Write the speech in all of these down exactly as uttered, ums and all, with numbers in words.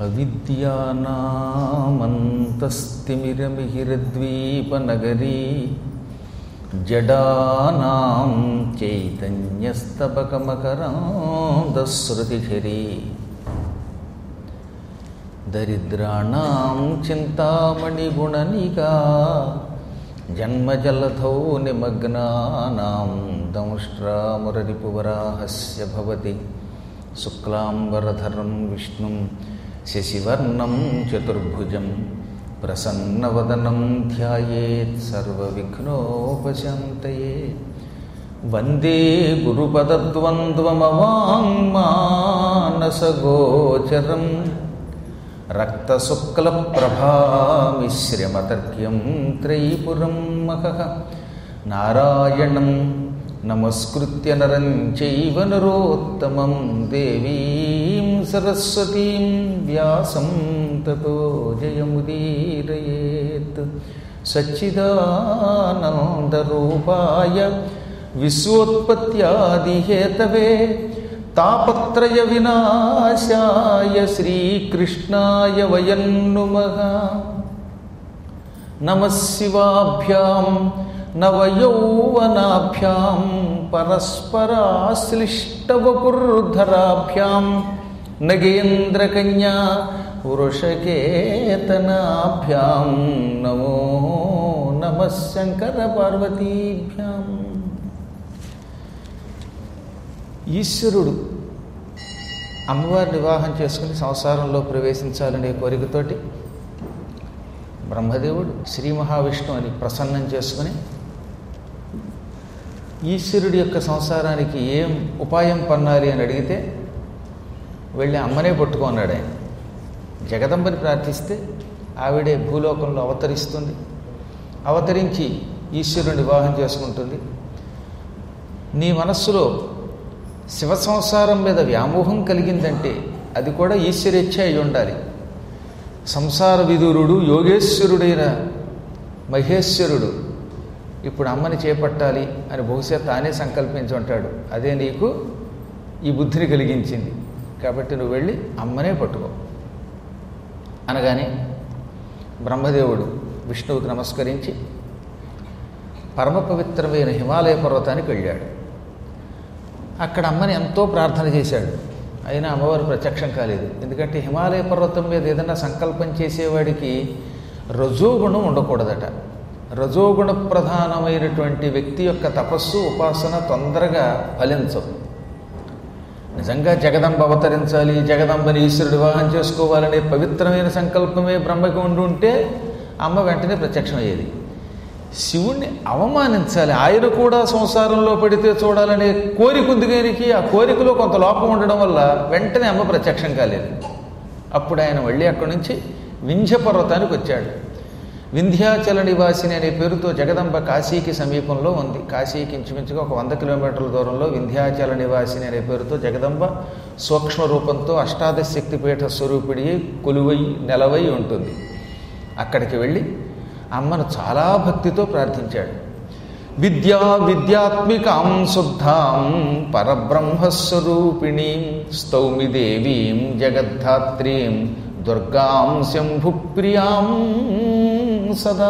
అవిద్యానామంతస్తిమిరమిహిరద్వీపనగరీ జడానాం చైతన్యస్తబకమకరాంధశ్రుతిఝరీ దరిద్రాణాం చింతామణిగుణనికా జన్మజలధౌ నిమగ్నానాం దంష్ట్రామురరిపువరాహస్య భవతి శుక్లాంబరధరం విష్ణుం శశివర్ణం చతుర్భుజం ప్రసన్నవదనం ధ్యాయేత్ సర్వవిఘ్నోపశాంతయే. వందే గురుపదద్వంద్వమవాంగ్మానసగోచరం రక్తశుక్లప్రభామిశ్రమతర్క్యం త్రైపురం మహః. నారాయణం నమస్కృత్య నరం చైవ నరోత్తమం దేవీం సరస్వతీం వ్యాసం తతో జయముదీరయేత్. సచ్చిదానందరూపాయ విశ్వోత్పత్యాదిహేతవే తాపత్రయ వినాశాయ శ్రీకృష్ణాయ వయం నుమః. నమః శివాభ్యాం నవయౌవనాభ్యాం పరస్పరాశ్లిష్టవపుర్ధరాభ్యాం నగేంద్రకన్యా వృషకేతనాభ్యాం నమో నమః శంకర పార్వతీభ్యాం. ఈశ్వరుడు అమ్మవారిని వివాహం చేసుకుని సంసారంలో ప్రవేశించాలనే కోరికతోటి బ్రహ్మదేవుడు శ్రీ మహావిష్ణువు అని ప్రసన్నం చేసుకుని ఈశ్వరుడి యొక్క సంసారానికి ఏం ఉపాయం పన్నాలి అని అడిగితే వెళ్ళి అమ్మనే పట్టుకున్నాడు ఆయన. జగదంబని ప్రార్థిస్తే ఆవిడే భూలోకంలో అవతరిస్తుంది. అవతరించి ఈశ్వరుని వివాహం చేసుకుంటుంది. నీ మనస్సులో శివ సంసారం మీద వ్యామోహం కలిగిందంటే అది కూడా ఈశ్వరేచ్ఛ అయి ఉండాలి. సంసార విదురుడు యోగేశ్వరుడైన మహేశ్వరుడు ఇప్పుడు అమ్మని చేపట్టాలి అని బహుశా తానే సంకల్పించి ఉంటాడు. అదే నీకు ఈ బుద్ధిని కలిగించింది కాబట్టి నువ్వు వెళ్ళి అమ్మనే పట్టుకో అనగానే బ్రహ్మదేవుడు విష్ణువుకి నమస్కరించి పరమ పవిత్రమైన హిమాలయ పర్వతానికి వెళ్ళాడు. అక్కడ అమ్మని ఎంతో ప్రార్థన చేశాడు. అయినా అమ్మవారు ప్రత్యక్షం కాలేదు. ఎందుకంటే హిమాలయ పర్వతం మీద ఏదైనా సంకల్పం చేసేవాడికి రజోగుణం ఉండకూడదట. రజోగుణ ప్రధానమైనటువంటి వ్యక్తి యొక్క తపస్సు ఉపాసన తొందరగా ఫలించవు. నిజంగా జగదంబ అవతరించాలి, జగదంబని ఈశ్వరుడు వివాహం చేసుకోవాలనే పవిత్రమైన సంకల్పమే బ్రహ్మకి ఉండి ఉంటే అమ్మ వెంటనే ప్రత్యక్షమయ్యేది. శివుణ్ణి అవమానించాలి, ఆయన కూడా సంసారంలో పడితే చూడాలనే కోరిక ఉంది. గారికి ఆ కోరికలో కొంత లోపం ఉండడం వల్ల వెంటనే అమ్మ ప్రత్యక్షం కాలేదు. అప్పుడు ఆయన మళ్ళీ అక్కడి నుంచి వింధ్య పర్వతానికి వచ్చాడు. వింధ్యాచల నివాసిని అనే పేరుతో జగదంబ కాశీకి సమీపంలో ఉంది. కాశీకి ఇంచుమించుగా ఒక వంద కిలోమీటర్ల దూరంలో వింధ్యాచల నివాసిని అనే పేరుతో జగదంబ సూక్ష్మ రూపంతో అష్టాదశ శక్తిపీఠ స్వరూపిడి కొలువై నెలవై ఉంటుంది. అక్కడికి వెళ్ళి అమ్మను చాలా భక్తితో ప్రార్థించాడు. విద్యా విద్యాత్మికాం శుద్ధాం పరబ్రహ్మస్వరూపిణీం స్తౌమి దేవీం జగద్ధాత్రీం దుర్గాం శంభుప్రియాం సదా.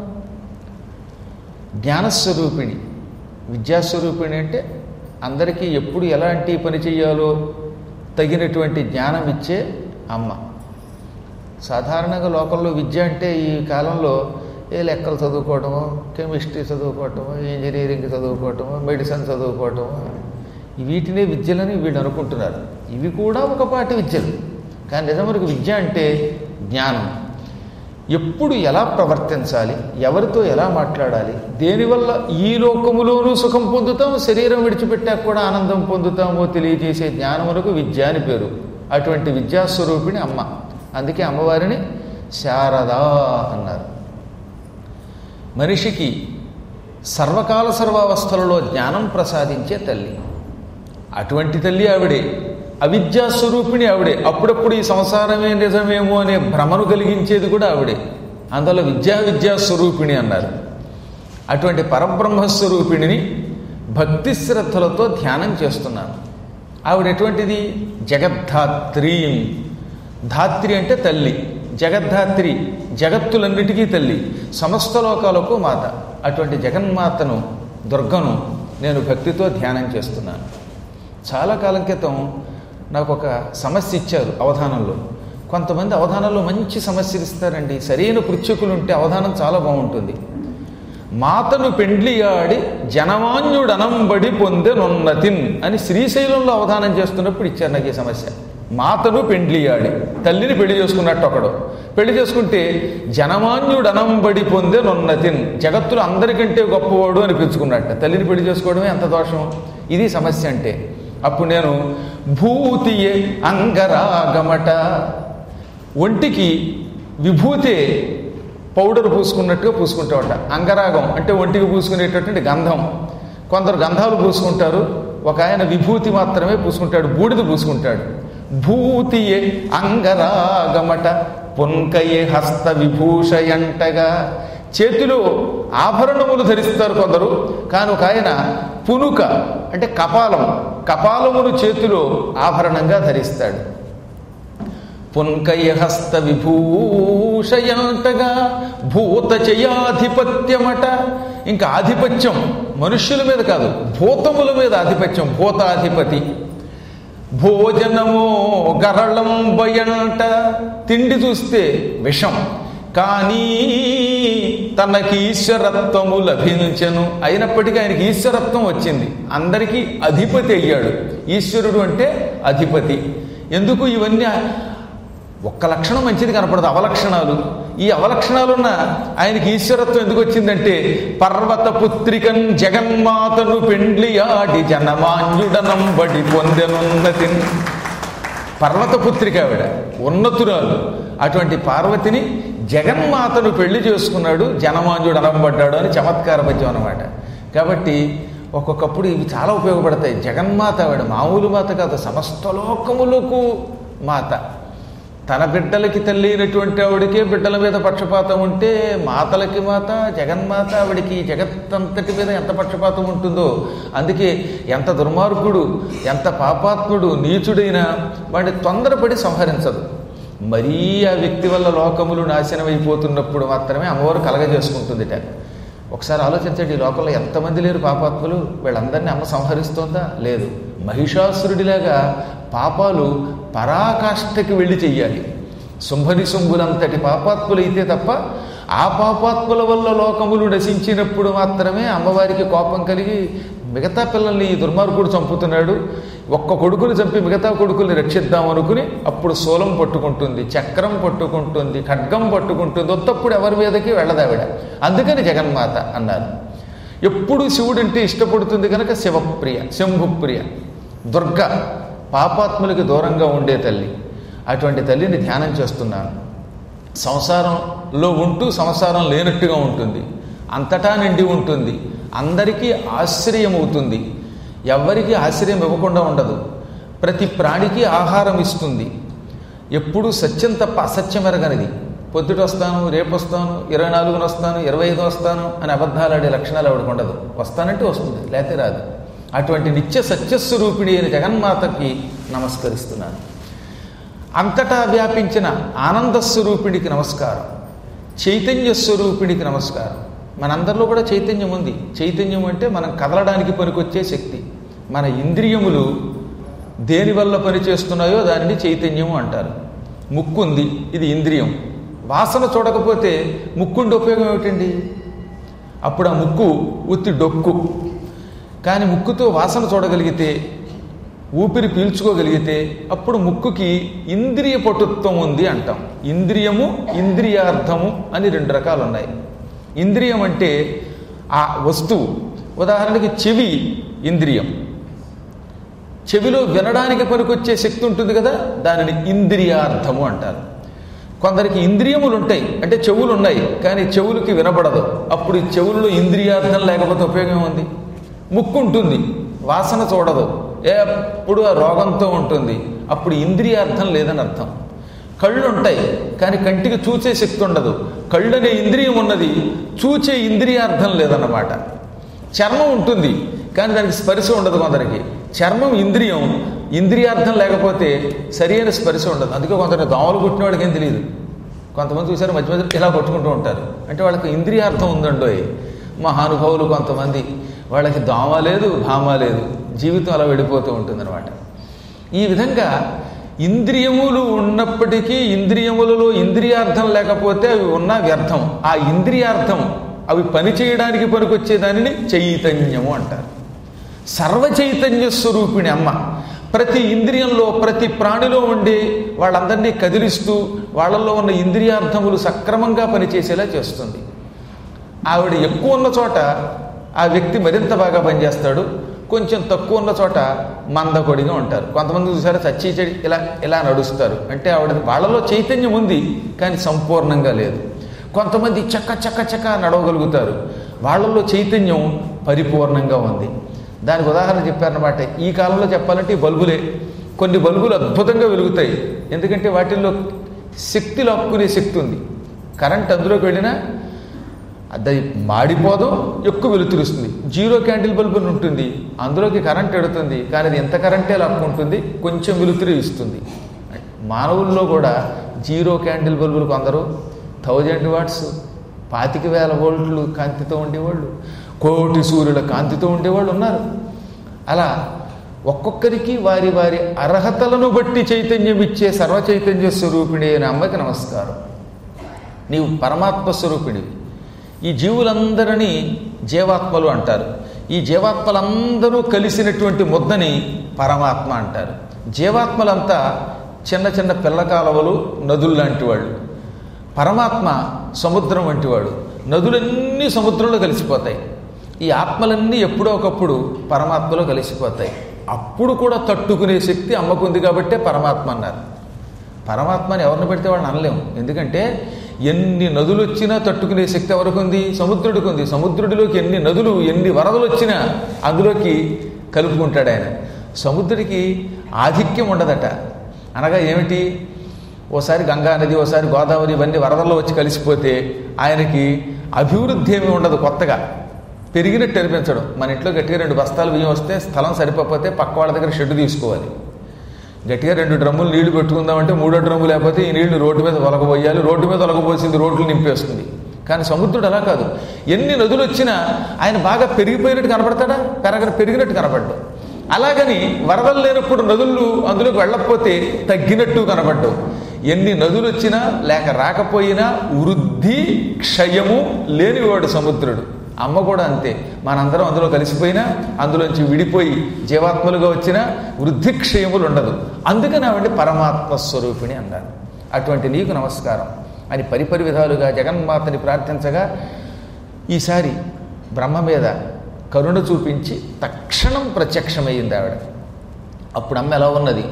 జ్ఞానస్వరూపిణి, విద్యాస్వరూపిణి అంటే అందరికీ ఎప్పుడు ఎలాంటి పని చేయాలో తగినటువంటి జ్ఞానం ఇచ్చే అమ్మ. సాధారణంగా లోకల్లో విద్య అంటే ఈ కాలంలో ఏ లెక్కలు చదువుకోవటమో, కెమిస్ట్రీ చదువుకోవటమో, ఇంజనీరింగ్ చదువుకోవటమో, మెడిసిన్ చదువుకోవటమో, వీటినే విద్యలని వీళ్ళు అనుకుంటున్నారు. ఇవి కూడా ఒకపాటి విద్యలు. కానీ నిజమరకు విద్య అంటే జ్ఞానం. ఎప్పుడు ఎలా ప్రవర్తించాలి, ఎవరితో ఎలా మాట్లాడాలి, దేనివల్ల ఈ లోకములోనూ సుఖం పొందుతాం, శరీరం విడిచిపెట్టాక కూడా ఆనందం పొందుతామో తెలియజేసే జ్ఞానమునకు విద్య అని పేరు. అటువంటి విద్యాస్వరూపిణి అమ్మ. అందుకే అమ్మవారిని శారదా అన్నారు. మనిషికి సర్వకాల సర్వావస్థలలో జ్ఞానం ప్రసాదించే తల్లి. అటువంటి తల్లి ఆవిడే. అవిద్యాస్వరూపిణి ఆవిడే. అప్పుడప్పుడు ఈ సంసారమే నిజమేమో అనే భ్రమను కలిగించేది కూడా ఆవిడే. అందులో విద్యా విద్యాస్వరూపిణి అన్నారు. అటువంటి పరబ్రహ్మస్వరూపిణిని భక్తి శ్రద్ధలతో ధ్యానం చేస్తున్నాను. ఆవిడ ఎటువంటిది? జగద్ధాత్రీం, ధాత్రి అంటే తల్లి, జగద్ధాత్రి జగత్తులన్నిటికీ తల్లి, సమస్త లోకాలకు మాత. అటువంటి జగన్మాతను దుర్గను నేను భక్తితో ధ్యానం చేస్తున్నాను. చాలా కాలం క్రితం నాకు ఒక సమస్య ఇచ్చారు అవధానంలో. కొంతమంది అవధానంలో మంచి సమస్యలు ఇస్తారండి, సరైన పృచ్ఛకులు ఉంటే అవధానం చాలా బాగుంటుంది. మాతను పెండ్లియాడి జనమాన్యుడనంబడి పొందెనున్నతిన్ అని శ్రీశైలంలో అవధానం చేస్తున్నప్పుడు ఇచ్చారు నాకు ఈ సమస్య. మాతను పెండ్లియాడి, తల్లిని పెళ్లి చేసుకున్నట్టు ఒకడు పెళ్లి చేసుకుంటే జనమాన్యుడనంబడి పొందెనున్నతిన్, జగత్తులు అందరికంటే గొప్పవాడు అనిపించుకున్నట్ట. తల్లిని పెళ్లి చేసుకోవడమే ఎంత దోషం. ఇది సమస్య అంటే. అప్పుడు నేను భూతియే అంగరాగమట, ఒంటికి విభూతే పౌడర్ పూసుకున్నట్టుగా పూసుకుంటామట. అంగరాగం అంటే ఒంటికి పూసుకునేటటువంటి గంధం. కొందరు గంధాలు పూసుకుంటారు, ఒక ఆయన విభూతి మాత్రమే పూసుకుంటాడు, బూడిద పూసుకుంటాడు. భూతియే అంగరాగమట పున్కయే హస్త విభూషయంటగా, చేతిలో ఆభరణములు ధరిస్తారు కొందరు, కానీ ఒక ఆయన పునుక అంటే కపాలం, కపాలమును చేతిలో ఆభరణంగా ధరిస్తాడు. పున్కయ హస్త విభూషయంటగా భూత చయాధిపత్యమట. ఇంకా ఆధిపత్యం మనుష్యుల మీద కాదు, భూతముల మీద ఆధిపత్యం, భూతాధిపతి. భోజనమో గరళం బయంట, తిండి చూస్తే విషం, కానీ తనకి ఈశ్వరత్వము లభించెను. అయినప్పటికీ ఆయనకి ఈశ్వరత్వం వచ్చింది, అందరికీ అధిపతి అయ్యాడు. ఈశ్వరుడు అంటే అధిపతి. ఎందుకు ఇవన్నీ? ఒక్క లక్షణం మంచిది కనపడదు, అవలక్షణాలు. ఈ అవలక్షణాలున్న ఆయనకి ఈశ్వరత్వం ఎందుకు వచ్చిందంటే, పర్వత పుత్రికన్ జగన్మాతను పెండ్లియాడి జనమాన్యుడనంబడి పొందెనున్నతి. పర్వతపుత్రిక ఆవిడ, ఉన్నతురాలు. అటువంటి పార్వతిని జగన్మాతను పెళ్లి చేసుకున్నాడు, జనమాన్యుడు అనబడ్డాడు అని చమత్కార పద్యం అన్నమాట. కాబట్టి ఒక్కొక్కప్పుడు ఇవి చాలా ఉపయోగపడతాయి. జగన్మాత ఆవిడ మామూలు మాత కాదు, సమస్త లోకములకు మాత. తన బిడ్డలకి తల్లి అయినటువంటి ఆవిడికే బిడ్డల మీద పక్షపాతం ఉంటే మాతలకి మాత జగన్మాత, ఆవిడికి జగత్తంతటి మీద ఎంత పక్షపాతం ఉంటుందో. అందుకే ఎంత దుర్మార్గుడు, ఎంత పాపాత్ముడు, నీచుడైనా వాడిని తొందరపడి సంహరించదు. మరీ ఆ వ్యక్తి వల్ల లోకములు నాశనం అయిపోతున్నప్పుడు మాత్రమే అమ్మవారు కలగజేసుకుంటుందిట. ఒకసారి ఆలోచించండి, ఈ లోకంలో ఎంతమంది లేరు పాపాత్ములు? వీళ్ళందరినీ అమ్మ సంహరిస్తోందా? లేదు. మహిషాసురుడిలాగా పాపాలు పరాకాష్ఠకి వెళ్ళి చెయ్యాలి. శుంభని శుంభులంతటి పాపాత్ములైతే తప్ప, ఆ పాపాత్ముల వల్ల లోకములు నశించినప్పుడు మాత్రమే అమ్మవారికి కోపం కలిగి మిగతా పిల్లల్ని ఈ దుర్మార్గుడు చంపుతున్నాడు, ఒక్క కొడుకుని చంపి మిగతా కొడుకుల్ని రక్షిద్దాం అనుకుని అప్పుడు శూలం పట్టుకుంటుంది, చక్రం పట్టుకుంటుంది, ఖడ్గం పట్టుకుంటుంది. ఒత్తప్పుడు ఎవరి మీదకి వెళ్ళదావిడ. అందుకని జగన్మాత అన్నారు. ఎప్పుడు శివుడంటే ఇష్టపడుతుంది కనుక శివప్రియ, శంభుప్రియ. దుర్గ పాపాత్ములకి దూరంగా ఉండే తల్లి. అటువంటి తల్లిని ధ్యానం చేస్తున్నాను. సంసారంలో ఉంటూ సంసారం లేనట్టుగా ఉంటుంది, అంతటా నిండి ఉంటుంది, అందరికీ ఆశ్రయం అవుతుంది, ఎవ్వరికీ ఆశ్రయం ఇవ్వకుండా ఉండదు, ప్రతి ప్రాణికి ఆహారం ఇస్తుంది. ఎప్పుడూ సత్యం తప్ప అసత్యం ఎరగనిది. పొద్దుట వస్తాను, రేపు వస్తాను, ఇరవై నాలుగున వస్తాను, ఇరవై ఐదు వస్తాను అని అబద్ధాలు ఆడే లక్షణాలు ఆవిడకు ఉండదు. వస్తానంటే వస్తుంది, లేకపోతే రాదు. అటువంటి నిత్య సత్యస్వరూపిణి అయిన జగన్మాతకి నమస్కరిస్తున్నాను. అంతటా వ్యాపించిన ఆనందస్వరూపిణికి నమస్కారం, చైతన్య స్వరూపిణికి నమస్కారం. మనందరిలో కూడా చైతన్యం ఉంది. చైతన్యం అంటే మనం కదలడానికి పనికొచ్చే శక్తి. మన ఇంద్రియములు దేనివల్ల పనిచేస్తున్నాయో దానిని చైతన్యము అంటారు. ముక్కు ఉంది, ఇది ఇంద్రియం. వాసన చూడకపోతే ముక్కుండి ఉపయోగం ఏమిటండి? అప్పుడు ఆ ముక్కు ఉత్తి డొక్కు. కానీ ముక్కుతో వాసన చూడగలిగితే, ఊపిరి పీల్చుకోగలిగితే అప్పుడు ముక్కుకి ఇంద్రియ పటుత్వం ఉంది అంటాం. ఇంద్రియము, ఇంద్రియార్థము అని రెండు రకాలు ఉన్నాయి. ఇంద్రియం అంటే ఆ వస్తువు. ఉదాహరణకి చెవి ఇంద్రియం. చెవిలో వినడానికి పనికొచ్చే శక్తి ఉంటుంది కదా, దానిని ఇంద్రియార్థము అంటారు. కొందరికి ఇంద్రియములు ఉంటాయి, అంటే చెవులు ఉన్నాయి, కానీ చెవులకి వినపడదు. అప్పుడు ఈ చెవుల్లో ఇంద్రియార్థం లేకపోతే ఉపయోగం ఉంది. ముక్కు ఉంటుంది, వాసన చూడదు, ఎప్పుడు ఆ రోగంతో ఉంటుంది, అప్పుడు ఇంద్రియార్థం లేదని అర్థం. కళ్ళు ఉంటాయి, కానీ కంటికి చూచే శక్తి ఉండదు, కళ్ళనే ఇంద్రియం ఉన్నది, చూచే ఇంద్రియార్థం లేదన్నమాట. చర్మం ఉంటుంది, కానీ దానికి స్పర్శ ఉండదు. కొందరికి చర్మం ఇంద్రియం, ఇంద్రియార్థం లేకపోతే సరైన స్పర్శ ఉండదు. అందుకే కొందరు దోమలు కుట్టిన వాళ్ళకి ఏం తెలియదు. కొంతమంది చూసారు మధ్య మధ్య ఇలా కొట్టుకుంటూ ఉంటారు, అంటే వాళ్ళకి ఇంద్రియార్థం ఉందండో. మహానుభావులు కొంతమంది వాళ్ళకి దోమ లేదు, భామ లేదు, జీవితం అలా వెళ్ళిపోతూ ఉంటుందన్నమాట. ఈ విధంగా ఇంద్రియములు ఉన్నప్పటికీ ఇంద్రియములలో ఇంద్రియార్థం లేకపోతే అవి ఉన్న వ్యర్థం. ఆ ఇంద్రియార్థం అవి పని చేయడానికి పనికొచ్చే దానిని చైతన్యము అంటారు. సర్వ చైతన్య స్వరూపిణి అమ్మ. ప్రతి ఇంద్రియంలో ప్రతి ప్రాణిలో ఉండి వాళ్ళందరినీ కదిలిస్తూ వాళ్ళల్లో ఉన్న ఇంద్రియార్థములు సక్రమంగా పనిచేసేలా చేస్తుంది. ఆవిడ ఎక్కువ ఉన్న చోట ఆ వ్యక్తి మరింత బాగా పనిచేస్తాడు, కొంచెం తక్కువ ఉన్న చోట మందకొడిగా ఉంటారు. కొంతమంది చూసారా చచ్చి చెడి ఇలా ఇలా నడుస్తారు, అంటే ఆవిడ వాళ్ళలో చైతన్యం ఉంది కానీ సంపూర్ణంగా లేదు. కొంతమంది చక్క చక్క చక్క నడవగలుగుతారు, వాళ్ళల్లో చైతన్యం పరిపూర్ణంగా ఉంది. దానికి ఉదాహరణ చెప్పారన్నమాట. ఈ కాలంలో చెప్పాలంటే ఈ బల్బులే. కొన్ని బల్బులు అద్భుతంగా వెలుగుతాయి, ఎందుకంటే వాటిల్లో శక్తి లాక్కునే శక్తి ఉంది. కరెంట్ అందులోకి వెళ్ళినా అది మాడిపోదు, ఎక్కువ వెలుతురుస్తుంది. జీరో క్యాండిల్ బల్బు అని ఉంటుంది, అందులోకి కరెంట్ ఎడుతుంది, కానీ అది ఎంత కరెంటే లాక్కుంటుంది, కొంచెం వెలుతురు ఇస్తుంది. మానవుల్లో కూడా జీరో క్యాండిల్ బల్బులు కొందరు థౌజండ్ వాట్స్, పాతిక వేల వోల్ట్లు కాంతితో ఉండేవాళ్ళు, కోటి సూర్యుల కాంతితో ఉండేవాళ్ళు ఉన్నారు. అలా ఒక్కొక్కరికి వారి వారి అర్హతలను బట్టి చైతన్యం ఇచ్చే సర్వ చైతన్య స్వరూపిణి అయిన అమ్మకి నమస్కారం. నీవు పరమాత్మ స్వరూపిణివి. ఈ జీవులందరినీ జీవాత్మలు అంటారు. ఈ జీవాత్మలందరూ కలిసినటువంటి ముద్దని పరమాత్మ అంటారు. జీవాత్మలంతా చిన్న చిన్న పిల్లకాలవలు, నదులు లాంటి వాళ్ళు. పరమాత్మ సముద్రం వంటివాడు. నదులన్నీ సముద్రంలో కలిసిపోతాయి. ఈ ఆత్మలన్నీ ఎప్పుడో ఒకప్పుడు పరమాత్మలో కలిసిపోతాయి. అప్పుడు కూడా తట్టుకునే శక్తి అమ్మకుంది కాబట్టే పరమాత్మ అన్నారు. పరమాత్మని ఎవరిని పెడితే వాళ్ళని అనలేము, ఎందుకంటే ఎన్ని నదులు వచ్చినా తట్టుకునే శక్తి ఎవరికి ఉంది? సముద్రుడికి ఉంది. సముద్రుడిలోకి ఎన్ని నదులు ఎన్ని వరదలు వచ్చినా అందులోకి కలుపుకుంటాడు ఆయన. సముద్రుడికి ఆధిక్యం ఉండదట. అనగా ఏమిటి? ఓసారి గంగా నది, ఓసారి గోదావరి, ఇవన్నీ వరదల్లో వచ్చి కలిసిపోతే ఆయనకి అభివృద్ధి ఏమీ ఉండదు. కొత్తగా పెరిగినట్టు అనిపించడం. మన ఇంట్లో గట్టిగా రెండు బస్తాలు బియ్యం వస్తే స్థలం సరిపోతే పక్క వాళ్ళ దగ్గర షెడ్ తీసుకోవాలి. గట్టిగా రెండు డ్రమ్ములు నీళ్లు పెట్టుకుందామంటే మూడో డ్రమ్ము లేకపోతే ఈ నీళ్లు రోడ్డు మీద ఒలగబోయాలి. రోడ్డు మీద ఒలగబోసింది రోడ్లు నింపేస్తుంది. కానీ సముద్రుడు అలా కాదు. ఎన్ని నదులు వచ్చినా ఆయన బాగా పెరిగిపోయినట్టు కనపడతాడా? పెరగ పెరిగినట్టు కనపడ్డాడు. అలాగని వరదలు లేనప్పుడు నదులు అందులోకి వెళ్ళకపోతే తగ్గినట్టు కనపడ్డావు. ఎన్ని నదులు వచ్చినా లేక రాకపోయినా వృద్ధి క్షయము లేనివాడు సముద్రుడు. అమ్మ కూడా అంతే. మనందరం అందులో కలిసిపోయినా అందులోంచి విడిపోయి జీవాత్మలుగా వచ్చినా వృద్ధి క్షయములు ఉండదు. అందుకని ఆవిడ పరమాత్మ స్వరూపిణి అన్నారు. అటువంటి నీకు నమస్కారం అని పరిపరి విధాలుగా జగన్మాతని ప్రార్థించగా ఈసారి బ్రహ్మ మీద కరుణ చూపించి తక్షణం ప్రత్యక్షమయ్యింది ఆవిడ. అప్పుడు అమ్మ ఎలా ఉన్నది?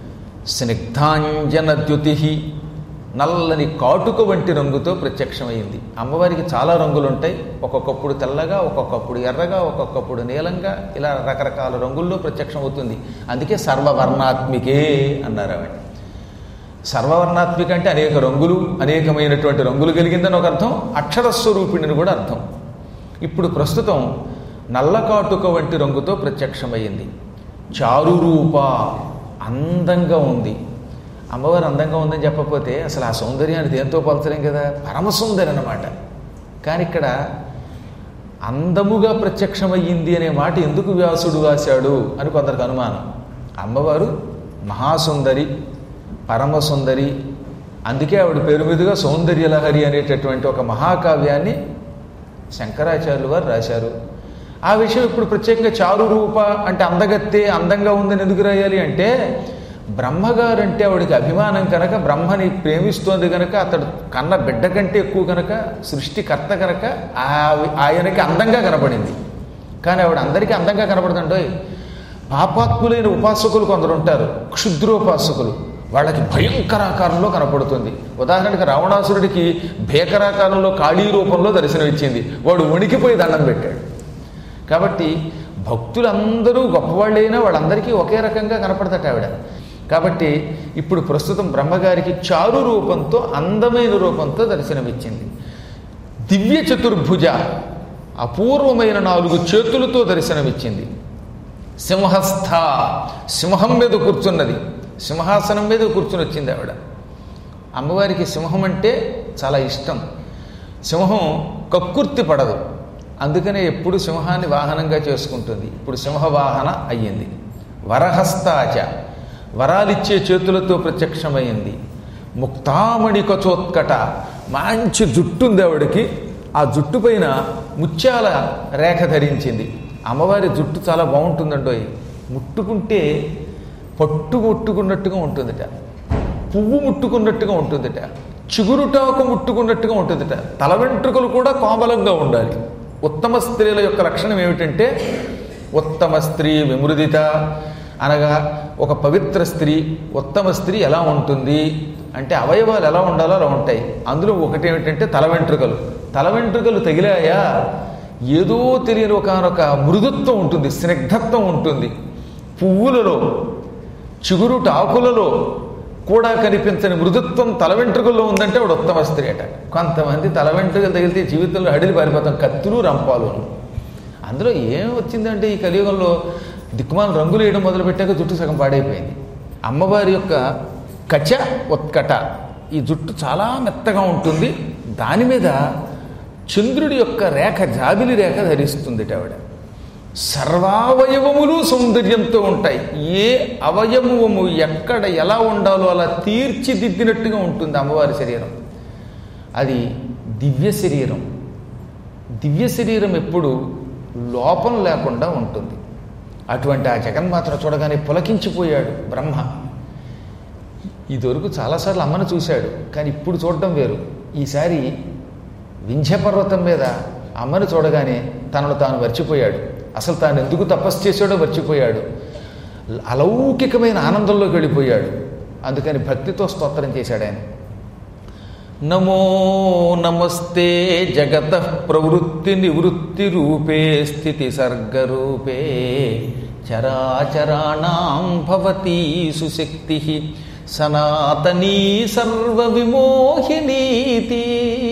స్నిగ్ధాంజన ద్యుతి, నల్లని కాటుక వంటి రంగుతో ప్రత్యక్షమైంది. అమ్మవారికి చాలా రంగులు ఉంటాయి. ఒక్కొక్కప్పుడు తెల్లగా, ఒక్కొక్కప్పుడు ఎర్రగా, ఒక్కొక్కప్పుడు నీలంగా, ఇలా రకరకాల రంగుల్లో ప్రత్యక్షం అవుతుంది. అందుకే సర్వవర్ణాత్మికే అన్నారు ఆవిడ. సర్వవర్ణాత్మిక అంటే అనేక రంగులు, అనేకమైనటువంటి రంగులు కలిగిందని ఒక అర్థం, అక్షరస్వరూపిణిని కూడా అర్థం. ఇప్పుడు ప్రస్తుతం నల్లకాటుక వంటి రంగుతో ప్రత్యక్షమయ్యింది. చారురూప, అందంగా ఉంది. అమ్మవారు అందంగా ఉందని చెప్పకపోతే అసలు ఆ సౌందర్యాన్ని దేంతో పోల్చలేం కదా, పరమ సౌందర్యం అన్నమాట. కానీ ఇక్కడ అందముగా ప్రత్యక్షమయ్యింది అనే మాట ఎందుకు వ్యాసుడు రాశాడు అని కొందరికి అనుమానం. అమ్మవారు మహాసుందరి, పరమసుందరి. అందుకే ఆవిడ పేరు మీదుగా సౌందర్యలహరి అనేటటువంటి ఒక మహాకావ్యాన్ని శంకరాచార్యులు వారు రాశారు. ఆ విషయం ఇప్పుడు ప్రత్యేకంగా చారు రూప అంటే అందగత్తే, అందంగా ఉందని ఎందుకు రాయాలి అంటే, బ్రహ్మగారు అంటే ఆవిడికి అభిమానం కనుక, బ్రహ్మని ప్రేమిస్తోంది కనుక, అతడు కన్న బిడ్డ కంటే ఎక్కువ కనుక, సృష్టికర్త కనుక ఆయనకి అందంగా కనపడింది. కానీ ఆవిడ అందరికీ అందంగా కనపడదండోయ్. పాపాత్ములైన ఉపాసకులు కొందరు ఉంటారు, క్షుద్రోపాసకులు, వాళ్ళకి భయంకరాకారంలో కనపడుతుంది. ఉదాహరణకి రావణాసురుడికి భేకరాకారంలో కాళీ రూపంలో దర్శనమిచ్చింది. వాడు వణికిపోయి దండం పెట్టాడు. కాబట్టి భక్తులందరూ గొప్పవాళ్ళైనా వాళ్ళందరికీ ఒకే రకంగా కనపడతాట ఆవిడ. కాబట్టి ఇప్పుడు ప్రస్తుతం బ్రహ్మగారికి చారు రూపంతో, అందమైన రూపంతో దర్శనమిచ్చింది. దివ్య చతుర్భుజ, అపూర్వమైన నాలుగు చేతులతో దర్శనమిచ్చింది. సింహస్థ, సింహం మీద కూర్చున్నది, సింహాసనం మీద కూర్చుని వచ్చింది ఆవిడ. అమ్మవారికి సింహం అంటే చాలా ఇష్టం. సింహం కక్కుర్తి పడదు, అందుకనే ఎప్పుడు సింహాన్ని వాహనంగా చేసుకుంటుంది. ఇప్పుడు సింహవాహన అయ్యింది. వరహస్తాచ, వరాలిచ్చే చేతులతో ప్రత్యక్షమైంది. ముక్తామణి కచోత్కట, మంచి జుట్టు ఉంది ఆవిడకి. ఆ జుట్టు పైన ముత్యాల రేఖ ధరించింది. అమ్మవారి జుట్టు చాలా బాగుంటుందండోయ్. ముట్టుకుంటే పట్టు ముట్టుకున్నట్టుగా ఉంటుందిట, పువ్వు ముట్టుకున్నట్టుగా ఉంటుందిట, చిగురుటాకు ముట్టుకున్నట్టుగా ఉంటుందిట. తల వెంట్రుకలు కూడా కోమలంగా ఉండాలి. ఉత్తమ స్త్రీల యొక్క లక్షణం ఏమిటంటే ఉత్తమ స్త్రీ విమృదిత, అనగా ఒక పవిత్ర స్త్రీ, ఉత్తమ స్త్రీ ఎలా ఉంటుంది అంటే అవయవాలు ఎలా ఉండాలో అలా ఉంటాయి. అందులో ఒకటి ఏమిటంటే తల వెంట్రుకలు. తల వెంట్రుకలు తగిలాయా ఏదో తెలియని ఒకనొక మృదుత్వం ఉంటుంది, స్నిగ్ధత్వం ఉంటుంది. పువ్వులలో, చిగురుటాకులలో కూడా కనిపించని మృదుత్వం తల వెంట్రుకల్లో ఉందంటే వాడు ఉత్తమ స్త్రీ అట. కొంతమంది తల వెంట్రుకలు తగిలితే జీవితంలో హడిలి పారిపోతాం, కత్తులు రంపాలు. అందులో ఏం వచ్చిందంటే ఈ కలియుగంలో దిక్కుమాల రంగులు వేయడం మొదలుపెట్టాక జుట్టు సగం పాడైపోయింది. అమ్మవారి యొక్క కచ ఉత్కట, ఈ జుట్టు చాలా మెత్తగా ఉంటుంది. దాని మీద చంద్రుడి యొక్క రేఖ, జాబిలి రేఖ ధరిస్తుంది ఆవిడ. సర్వావయవములు సౌందర్యంతో ఉంటాయి. ఏ అవయవము ఎక్కడ ఎలా ఉండాలో అలా తీర్చిదిద్దినట్టుగా ఉంటుంది అమ్మవారి శరీరం. అది దివ్య శరీరం. దివ్య శరీరం ఎప్పుడు లోపం లేకుండా ఉంటుంది. అటువంటి ఆ జగన్మాతను చూడగానే పులకించిపోయాడు బ్రహ్మ. ఇదివరకు చాలాసార్లు అమ్మను చూశాడు, కానీ ఇప్పుడు చూడడం వేరు. ఈసారి వింధ్యపర్వతం మీద అమ్మను చూడగానే తనను తాను మర్చిపోయాడు. అసలు తాను ఎందుకు తపస్సు చేశాడో మర్చిపోయాడు. అలౌకికమైన ఆనందంలోకి వెళ్ళిపోయాడు. అందుకని భక్తితో స్తోత్రం చేశాడు ఆయన. నమో నమస్తే జగత ప్రవృత్తి నివృత్తి రూపే స్థితి సర్గరూపే చరాచరాణాం భవతీ సుశక్తి సనాతనీ సర్వ విమోహినీతి.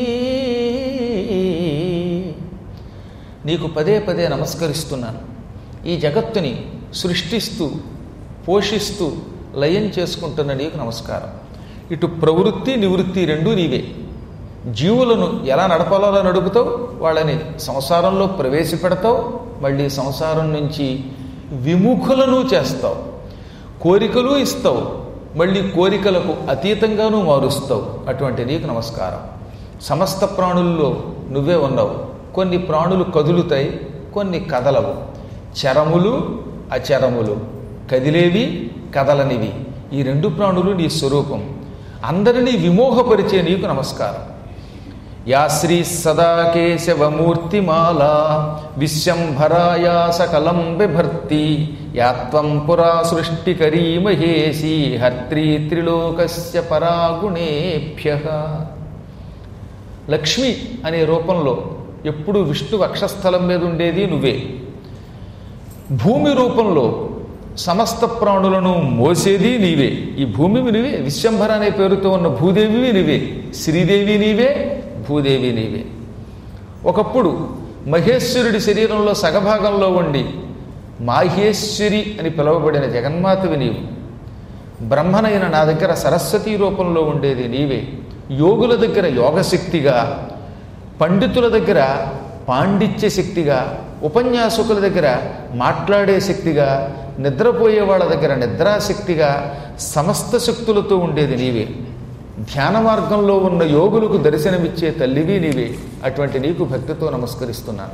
నీకు పదే పదే నమస్కరిస్తున్నాను. ఈ జగత్తుని సృష్టిస్తూ పోషిస్తూ లయం చేసుకుంటున్న నీకు నమస్కారం. ఇటు ప్రవృత్తి నివృత్తి రెండూ నీవే. జీవులను ఎలా నడపాలో అలా నడుపుతావు, వాళ్ళని సంసారంలో ప్రవేశపెడతావు, మళ్ళీ సంసారం నుంచి విముఖులను చేస్తావు. కోరికలు ఇస్తావు, మళ్ళీ కోరికలకు అతీతంగానూ మారుస్తావు. అటువంటి నీకు నమస్కారం. సమస్త ప్రాణుల్లో నువ్వే ఉన్నావు. కొన్ని ప్రాణులు కదులుతాయి, కొన్ని కదలవు. చరములు అచరములు, కదిలేవి కదలనివి, ఈ రెండు ప్రాణులు నీ స్వరూపం. అందరినీ విమోహపరిచే నీకు నమస్కారం. యా శ్రీ సదా కేశవమూర్తిమాలా విశ్వంభరాయా సకలం బిభర్తి యాత్వం పురా సృష్టికరీ మహేషి హర్త్రీ త్రిలోకస్య పరాగుణేభ్యః. లక్ష్మి అనే రూపంలో ఎప్పుడు విష్ణు వక్షస్థలం మీద ఉండేది నువ్వే. భూమి రూపంలో సమస్త ప్రాణులను మోసేది నీవే. ఈ భూమివి నీవే. విశ్వంభర అనే పేరుతో ఉన్న భూదేవివి నీవే. శ్రీదేవి నీవే, భూదేవి నీవే. ఒకప్పుడు మహేశ్వరుడి శరీరంలో సగభాగంలో ఉండి మాహేశ్వరి అని పిలువబడిన జగన్మాతవి నీవు. బ్రహ్మనైన నా దగ్గర సరస్వతీ రూపంలో ఉండేది నీవే. యోగుల దగ్గర యోగశక్తిగా, పండితుల దగ్గర పాండిత్య శక్తిగా, ఉపన్యాసకుల దగ్గర మాట్లాడే శక్తిగా, నిద్రపోయే వాళ్ళ దగ్గర నిద్రాశక్తిగా, సమస్త శక్తులతో ఉండేది నీవే. ధ్యాన మార్గంలో ఉన్న యోగులకు దర్శనమిచ్చే తల్లివి నీవే. అటువంటి నీకు భక్తితో నమస్కరిస్తున్నాను.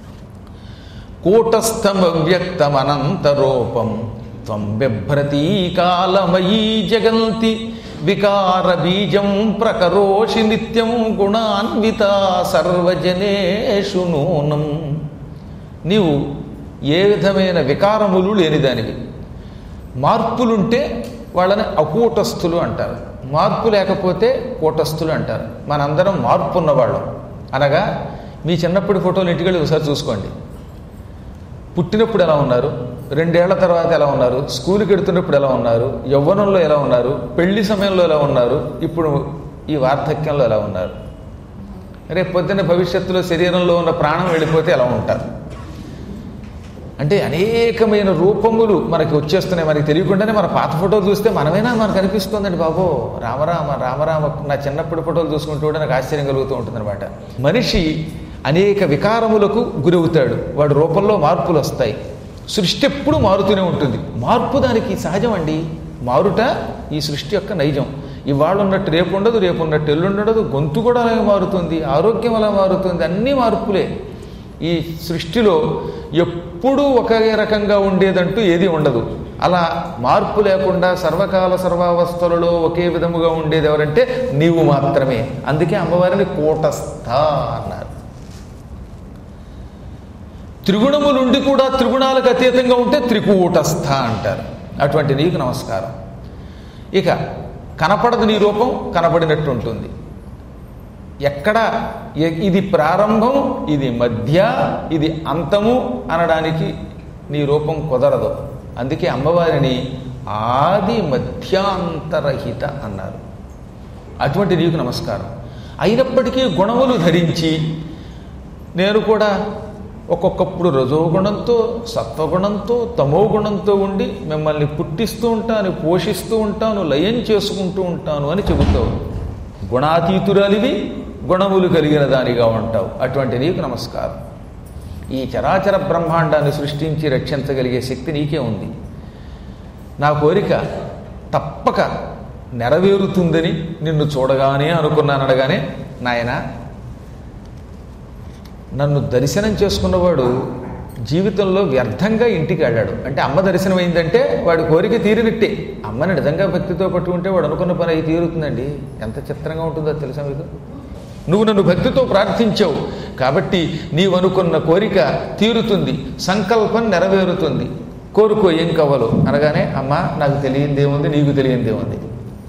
కూటస్థమవ్యక్తమనంతరూపం త్వం బిభ్రతీ కాలమయీ జగంతి వికార బీజం ప్రకరోషి నిత్యం గుణాన్విత సర్వజనేషు నూనం. నీవు ఏ విధమైన వికారములు లేనిదానివి. మార్పులుంటే వాళ్ళని అకూటస్థులు అంటారు, మార్పు లేకపోతే కూటస్థులు అంటారు. మనందరం మార్పు ఉన్నవాళ్ళం. అనగా మీ చిన్నప్పటి ఫోటోలు ఇంటికెళ్ళి ఒకసారి చూసుకోండి. పుట్టినప్పుడు ఎలా ఉన్నారు, రెండేళ్ల తర్వాత ఎలా ఉన్నారు, స్కూల్కి వెడుతున్నప్పుడు ఎలా ఉన్నారు, యవ్వనంలో ఎలా ఉన్నారు, పెళ్లి సమయంలో ఎలా ఉన్నారు, ఇప్పుడు ఈ వార్ధక్యంలో ఎలా ఉన్నారు. రేపు పొద్దున్న భవిష్యత్తులో శరీరంలో ఉన్న ప్రాణం వెళ్ళిపోతే ఎలా ఉంటారు. అంటే అనేకమైన రూపములు మనకి వచ్చేస్తున్నాయి. మనకి తెలియకుండానే మన పాత ఫోటోలు చూస్తే మనమైనా మనకు అనిపిస్తుందండి, బాబో రామరామ రామరామ. నా చిన్నప్పుడు ఫోటోలు చూసుకుంటూ కూడా నాకు ఆశ్చర్యం కలుగుతూ ఉంటుందన్నమాట. మనిషి అనేక వికారములకు గురవుతాడు, వాడి రూపంలో మార్పులు వస్తాయి. సృష్టి ఎప్పుడు మారుతూనే ఉంటుంది. మార్పు దానికి సహజం అండి. మారుట ఈ సృష్టి యొక్క నైజం. ఇవాళ ఉన్నట్టు రేపు ఉండదు, రేపు ఉన్నట్టు ఎల్లుండదు. గొంతు కూడా అలాగే మారుతుంది, ఆరోగ్యం అలా మారుతుంది, అన్నీ మార్పులే. ఈ సృష్టిలో ఎప్పుడూ ఒకే రకంగా ఉండేదంటూ ఏది ఉండదు. అలా మార్పు లేకుండా సర్వకాల సర్వావస్థలలో ఒకే విధముగా ఉండేది ఎవరంటే నీవు మాత్రమే. అందుకే అమ్మవారిని కూటస్థ అన్నారు. త్రిగుణములుండి కూడా త్రిగుణాలకు అతీతంగా ఉంటే త్రికూటస్థ అంటారు. అటువంటి నీకు నమస్కారం. ఇక కనపడదు నీ రూపం, కనపడినట్టు ఉంటుంది. ఎక్కడ ఇది ప్రారంభం, ఇది మధ్య, ఇది అంతము అనడానికి నీ రూపం కుదరదు. అందుకే అమ్మవారిని ఆది మధ్యాంతరహిత అన్నారు. అటువంటి నీకు నమస్కారం. అయినప్పటికీ గుణములు ధరించి నేను కూడా ఒక్కొక్కప్పుడు రజోగుణంతో, సత్వగుణంతో, తమోగుణంతో ఉండి మిమ్మల్ని పుట్టిస్తూ ఉంటాను, పోషిస్తూ ఉంటాను, లయం చేసుకుంటూ ఉంటాను అని చెబుతావు. గుణాతీతురాలివి, గుణములు కలిగిన దానిగా ఉంటావు. అటువంటి నీకు నమస్కారం. ఈ చరాచర బ్రహ్మాండాన్ని సృష్టించి రక్షించగలిగే శక్తి నీకే ఉంది. నా కోరిక తప్పక నెరవేరుతుందని నిన్ను చూడగానే అనుకున్నాననగానే, నాయన నన్ను దర్శనం చేసుకున్నవాడు జీవితంలో వ్యర్థంగా ఇంటికి వెళ్ళాడు. అంటే అమ్మ దర్శనం అయిందంటే వాడి కోరిక తీరినట్టే. అమ్మని నిజంగా భక్తితో పట్టుకుంటే వాడు అనుకున్న పని అయి తీరుతుందండి. ఎంత చిత్రంగా ఉంటుందో తెలుసా మీకు? నువ్వు నన్ను భక్తితో ప్రార్థించావు కాబట్టి నీవు అనుకున్న కోరిక తీరుతుంది, సంకల్పం నెరవేరుతుంది. కోరుకో ఏం కావాలో అనగానే, అమ్మ నాకు తెలియందేముంది, నీకు తెలియందేముంది.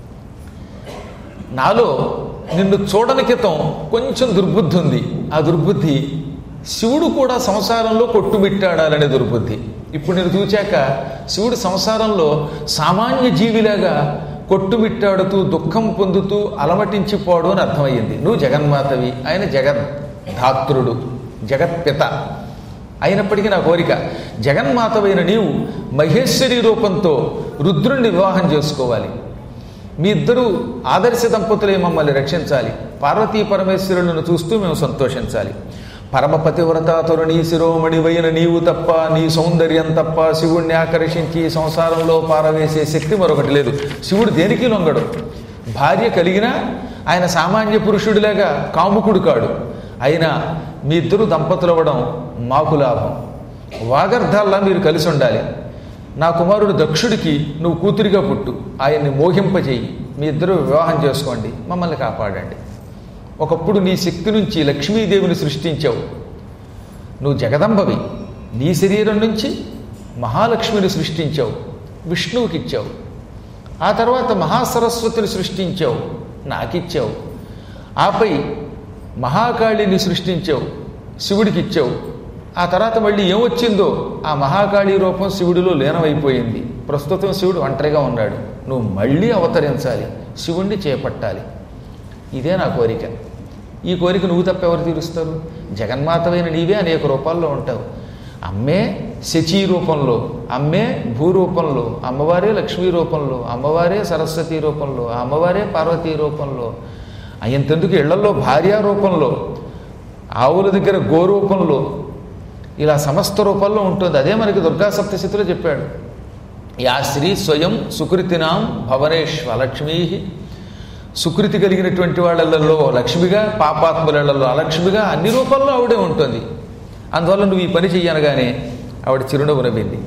నాలో నిన్ను చూడని క్రితం కొంచెం దుర్బుద్ధి ఉంది. ఆ దుర్బుద్ధి శివుడు కూడా సంసారంలో కొట్టుమిట్టాడాలనే దుర్బుద్ధి. ఇప్పుడు నేను చూచాక శివుడు సంసారంలో సామాన్య జీవిలాగా కొట్టుమిట్టాడుతూ దుఃఖం పొందుతూ అలమటించిపోవడం అని అర్థమయ్యింది. నువ్వు జగన్మాతవి, ఆయన జగద్ధాత్రుడు, జగత్పిత. అయినప్పటికీ నా కోరిక, జగన్మాతవైన నీవు మహేశ్వరి రూపంతో రుద్రుణ్ణి వివాహం చేసుకోవాలి. మీ ఇద్దరూ ఆదర్శ దంపతులే మమ్మల్ని రక్షించాలి. పార్వతీ పరమేశ్వరులను చూస్తూ మేము సంతోషించాలి. పరమపతివ్రత తరుణీ శిరోమణివైన నీవు తప్ప, నీ సౌందర్యం తప్ప శివుణ్ణి ఆకర్షించి సంసారంలో పారవేసే శక్తి మరొకటి లేదు. శివుడు దేనికి లొంగడు. భార్య కలిగినా ఆయన సామాన్య పురుషుడిలాగా కాముకుడు కాడు. అయినా మీ ఇద్దరు దంపతులు అవ్వడం మాకు లాభం. వాగర్ధాల్లా మీరు కలిసి ఉండాలి. నా కుమారుడు దక్షుడికి నువ్వు కూతురిగా పుట్టు, ఆయన్ని మోహింపజేయి, మీ ఇద్దరు వివాహం చేసుకోండి, మమ్మల్ని కాపాడండి. ఒకప్పుడు నీ శక్తి నుంచి లక్ష్మీదేవిని సృష్టించావు. నువ్వు జగదంబవి. నీ శరీరం నుంచి మహాలక్ష్మిని సృష్టించావు, విష్ణువుకి ఇచ్చావు. ఆ తర్వాత మహాసరస్వతిని సృష్టించావు, నాకిచ్చావు. ఆపై మహాకాళిని సృష్టించావు, శివుడికి ఇచ్చావు. ఆ తర్వాత మళ్ళీ ఏమొచ్చిందో ఆ మహాకాళీ రూపం శివుడిలో లీనమైపోయింది. ప్రస్తుతం శివుడు ఒంటరిగా ఉన్నాడు. నువ్వు మళ్ళీ అవతరించాలి, శివుణ్ణి చేపట్టాలి. ఇదే నా కోరిక. ఈ కోరిక నువ్వు తప్ప ఎవరు తీరుస్తారు? జగన్మాతవైన నీవే అనేక రూపాల్లో ఉంటావు. అమ్మే శచీ రూపంలో, అమ్మే భూరూపంలో, అమ్మవారే లక్ష్మీ రూపంలో, అమ్మవారే సరస్వతి రూపంలో, అమ్మవారే పార్వతీ రూపంలో, అయ్యంతెందుకు ఇళ్లలో భార్యా రూపంలో, ఆవుల దగ్గర గోరూపంలో, ఇలా సమస్త రూపాల్లో ఉంటుంది. అదే మనకి దుర్గా సప్తశతిలో చెప్పాడు. యా శ్రీ స్వయం సుకృతినాం భవనేశ్వ లక్ష్మీ. సుకృతి కలిగినటువంటి వాళ్ళల్లో లక్ష్మిగా, పాపాత్ములలో అలక్ష్మిగా, అన్ని రూపాల్లో ఆవిడే ఉంటుంది. అందువల్ల నువ్వు ఈ పని చెయ్యనగానే ఆవిడ చిరునవ్వు నవ్వింది.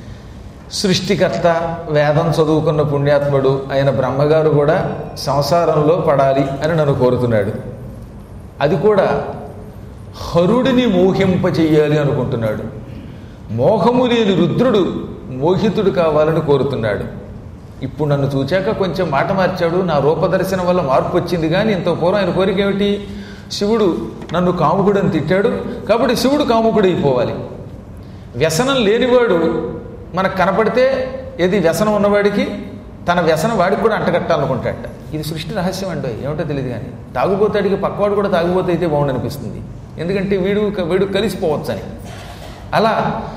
సృష్టికర్త, వేదం చదువుకున్న పుణ్యాత్ముడు అయిన బ్రహ్మగారు కూడా సంసారంలో పడాలి అని నన్ను కోరుతున్నాడు. అది కూడా హరుడిని మోహింపచెయ్యాలి అనుకుంటున్నాడు. మోహము లేని రుద్రుడు మోహితుడు కావాలని కోరుతున్నాడు. ఇప్పుడు నన్ను చూచాక కొంచెం మాట మార్చాడు. నా రూపదర్శనం వల్ల మార్పు వచ్చింది. కానీ ఇంత పూర్వం ఆయన కోరిక ఏమిటి? శివుడు నన్ను కాముకుడు అని తిట్టాడు కాబట్టి శివుడు కాముకుడు అయిపోవాలి. వ్యసనం లేనివాడు మనకు కనపడితే ఏది వ్యసనం ఉన్నవాడికి తన వ్యసనం వాడికి కూడా అంటగట్టాలనుకుంటాడట. ఇది సృష్టి రహస్యం అండి, ఏమిటో తెలియదు. కానీ తాగుబోతాడికి పక్కవాడు కూడా తాగుబోతే అయితే బాగుండనిపిస్తుంది, ఎందుకంటే వీడు వీడు కలిసిపోవచ్చని. అలా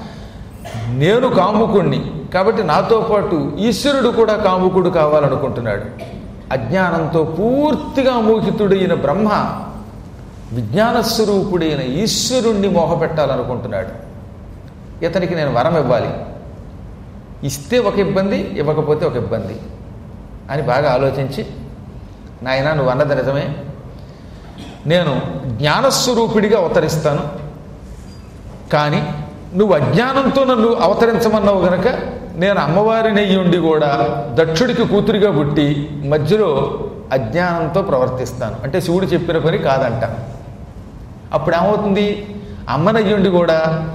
నేను కాముకుణ్ణి కాబట్టి నాతో పాటు ఈశ్వరుడు కూడా కాముకుడు కావాలనుకుంటున్నాడు. అజ్ఞానంతో పూర్తిగా మోహితుడైన బ్రహ్మ విజ్ఞానస్వరూపుడైన ఈశ్వరుణ్ణి మోహపెట్టాలనుకుంటున్నాడు. ఇతనికి నేను వరం ఇవ్వాలి, ఇస్తే ఒక ఇబ్బంది, ఇవ్వకపోతే ఒక ఇబ్బంది అని బాగా ఆలోచించి, నాయనా నువ్వు అన్నది నిజమే, నేను జ్ఞానస్వరూపుడిగా అవతరిస్తాను, కానీ నువ్వు అజ్ఞానంతో నన్ను అవతరించమన్నావు గనక నేను అమ్మవారిని అయ్యి ఉండి కూడా దక్షుడికి కూతురిగా పుట్టి మధ్యలో అజ్ఞానంతో ప్రవర్తిస్తాను. అంటే శివుడు చెప్పిన పని కాదంట. అప్పుడు ఏమవుతుంది, అమ్మనయ్యుండి కూడా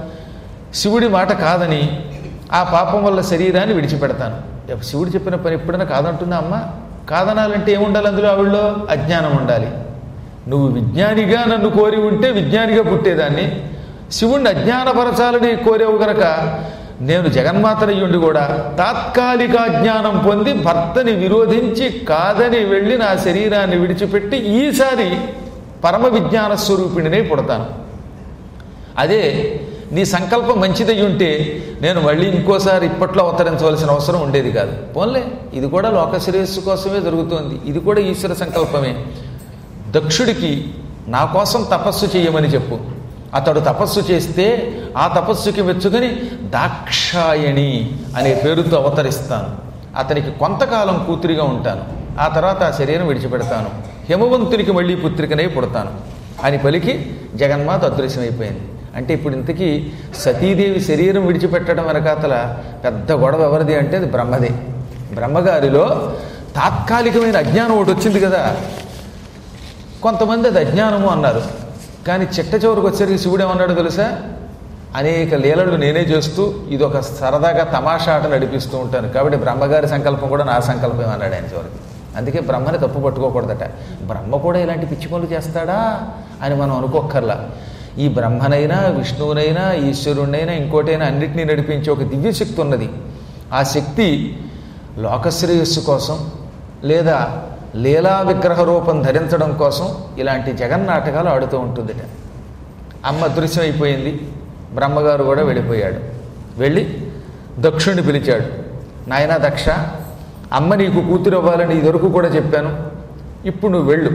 శివుడి మాట కాదని ఆ పాపం వల్ల శరీరాన్ని విడిచిపెడతాను. శివుడు చెప్పిన పని ఎప్పుడైనా కాదంటున్నా అమ్మ? కాదనాలంటే ఏముండాలి అందులో? ఆవిడలో అజ్ఞానం ఉండాలి. నువ్వు విజ్ఞానిగా నన్ను కోరి ఉంటే విజ్ఞానిగా పుట్టేదాన్ని, శివుణ్ణి అజ్ఞానపరచాలని కోరేవు గనక నేను జగన్మాతనయ్యుండి కూడా తాత్కాలిక అజ్ఞానం పొంది భర్తని విరోధించి కాదని వెళ్ళి నా శరీరాన్ని విడిచిపెట్టి ఈసారి పరమ విజ్ఞాన స్వరూపిణినే పుడతాను. అదే నీ సంకల్పం మంచిదయ్యి ఉంటే నేను మళ్ళీ ఇంకోసారి ఇప్పట్లో అవతరించవలసిన అవసరం ఉండేది కాదు. పోన్లే, ఇది కూడా లోక శ్రేయస్సు కోసమే జరుగుతోంది, ఇది కూడా ఈశ్వర సంకల్పమే. దక్షుడికి నా కోసం తపస్సు చేయమని చెప్పు, అతడు తపస్సు చేస్తే ఆ తపస్సుకి మెచ్చుకొని దాక్షాయణి అనే పేరుతో అవతరిస్తాను. అతనికి కొంతకాలం కూతురిగా ఉంటాను, ఆ తర్వాత ఆ శరీరం విడిచిపెడతాను, హిమవంతునికి మళ్ళీ పుత్రికనే పుడతాను అని పలికి జగన్మాత అదృశ్యమైపోయింది. అంటే ఇప్పుడు ఇంతకీ సతీదేవి శరీరం విడిచిపెట్టడం వెనకాతల పెద్ద గొడవ ఎవరిది అంటే అది బ్రహ్మదే. బ్రహ్మగారిలో తాత్కాలికమైన అజ్ఞానం ఒకటి వచ్చింది కదా, కొంతమంది అది అజ్ఞానము అన్నారు. కానీ చిట్ట చివరికి వచ్చేసరికి శివుడు ఏమన్నాడో తెలుసా, అనేక లీలలు నేనే చేస్తూ ఇది ఒక సరదాగా తమాషా ఆట నడిపిస్తూ ఉంటాను, కాబట్టి బ్రహ్మగారి సంకల్పం కూడా నా సంకల్పం అన్నాడు ఆయన చివరికి. అందుకే బ్రహ్మని తప్పు పట్టుకోకూడదట. బ్రహ్మ కూడా ఇలాంటి పిచ్చి పనులు చేస్తాడా అని మనం అనుకోక్కర్లా. ఈ బ్రహ్మనైనా విష్ణువునైనా ఈశ్వరుణ్ణైనా ఇంకోటైనా అన్నిటినీ నడిపించే ఒక దివ్యశక్తి ఉన్నది. ఆ శక్తి లోకశ్రేయస్సు కోసం లేదా లీలా విగ్రహ రూపం ధరించడం కోసం ఇలాంటి జగన్నాటకాలు ఆడుతూ ఉంటుందిట. అమ్మ దృశ్యం అయిపోయింది, బ్రహ్మగారు కూడా వెళ్ళిపోయాడు. వెళ్ళి దక్షుణ్ణి పిలిచాడు. నాయనా దక్ష, అమ్మ నీకు కూతురు అవ్వాలని ఇదివరకు కూడా చెప్పాను, ఇప్పుడు నువ్వు వెళ్ళు.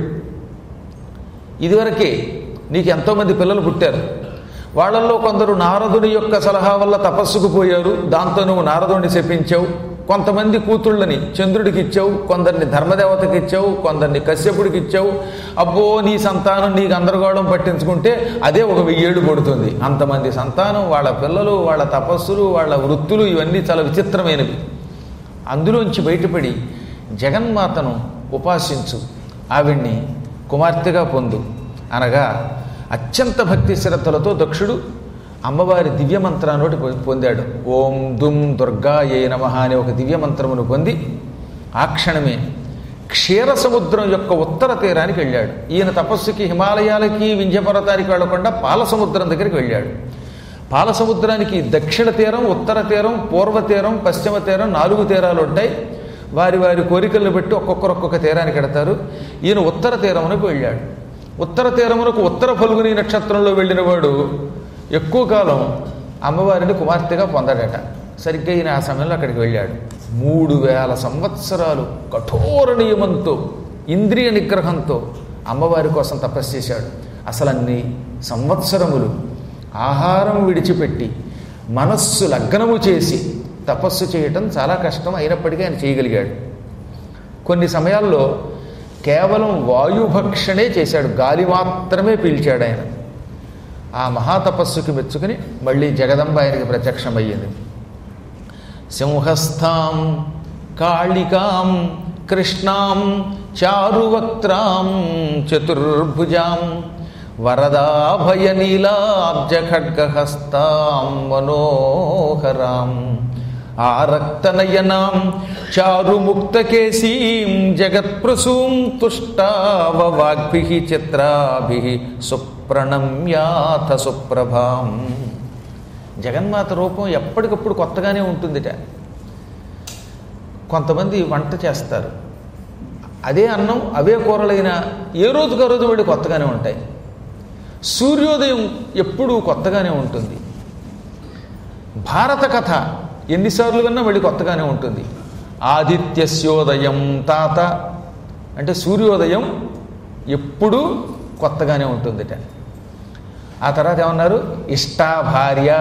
ఇదివరకే నీకు ఎంతోమంది పిల్లలు పుట్టారు, వాళ్ళల్లో కొందరు నారదుని యొక్క సలహా వల్ల తపస్సుకు పోయారు, దాంతో నువ్వు నారదుడిని శపించావు. కొంతమంది కూతుళ్ళని చంద్రుడికి ఇచ్చావు, కొందరిని ధర్మదేవతకి ఇచ్చావు, కొందరిని కశ్యపుడికి ఇచ్చావు. అబ్బో నీ సంతానం నీకు అందరగోళం పట్టించుకుంటే అదే ఒక వెయ్యేళ్ళు పడుతుంది. అంతమంది సంతానం, వాళ్ళ పిల్లలు, వాళ్ళ తపస్సులు, వాళ్ళ వృత్తులు ఇవన్నీ చాలా విచిత్రమైనవి. అందులోంచి బయటపడి జగన్మాతను ఉపాసించు, ఆవిడ్ని కుమార్తెగా పొందు అనగా అత్యంత భక్తి శ్రద్ధలతో దక్షుడు అమ్మవారి దివ్యమంత్రాన్ని పొందాడు. ఓం దుమ్ దుర్గాయే నమః అనే ఒక దివ్యమంత్రమును పొంది ఆ క్షణమే క్షీర సముద్రం యొక్క ఉత్తర తీరానికి వెళ్ళాడు. ఈయన తపస్సుకి హిమాలయాలకి వింధ్యపర్వతానికి వెళ్లకుండా పాల సముద్రం దగ్గరికి వెళ్ళాడు. పాల సముద్రానికి దక్షిణ తీరం, ఉత్తర తీరం, పూర్వ తీరం, పశ్చిమ తీరం నాలుగు తీరాలు ఉంటాయి. వారి వారి కోరికలను బట్టి ఒక్కొక్కరు ఒక్కొక్క తీరానికి వెడతారు. ఈయన ఉత్తర తీరమునకు వెళ్ళాడు. ఉత్తర తీరమునకు ఉత్తర ఫల్గుని నక్షత్రంలో వెళ్ళిన వాడు ఎక్కువ కాలం అమ్మవారిని కుమార్తెగా పొందాడట. సరిగ్గా ఈయన ఆ సమయంలో అక్కడికి వెళ్ళాడు. మూడు వేల సంవత్సరాలు కఠోర నియమంతో ఇంద్రియ నిగ్రహంతో అమ్మవారి కోసం తపస్సు చేశాడు. అసలు అన్ని సంవత్సరములు ఆహారం విడిచిపెట్టి మనస్సు లగ్నము చేసి తపస్సు చేయటం చాలా కష్టం, అయినప్పటికీ ఆయన చేయగలిగాడు. కొన్ని సమయాల్లో కేవలం వాయుభక్షణే చేశాడు, గాలి మాత్రమే పీల్చాడు ఆయన. ఆ మహాతపస్సుకి మెచ్చుకుని మళ్ళీ జగదంబ ఆయనకి ప్రత్యక్షమయ్యింది. సింహస్థాం కాళికాం కృష్ణాం చారువక్త్రాం చతుర్భుజాం వరదాభయ నీలాబ్జ ఖడ్గహస్తాం మనోహరాం ఆరక్తనయనాం చారుముక్తకేశీం జగత్ప్రసూం తుష్టావవాగ్భిః చిత్రాభిః సుప్రణమ్యాథ సుప్రభాం. జగన్మాత రూపం ఎప్పటికప్పుడు కొత్తగానే ఉంటుందిట. కొంతమంది వంట చేస్తారు, అదే అన్నం అవే కూరలైనా ఏ రోజుకు ఆ రోజు వాడి కొత్తగానే ఉంటాయి. సూర్యోదయం ఎప్పుడూ కొత్తగానే ఉంటుంది. భారత కథ ఎన్నిసార్లు విన్నా మళ్ళీ కొత్తగానే ఉంటుంది. ఆదిత్యస్యోదయం తాత అంటే సూర్యోదయం ఎప్పుడూ కొత్తగానే ఉంటుందిట. ఆ తర్వాత ఏమన్నారు? ఇష్టా భార్య.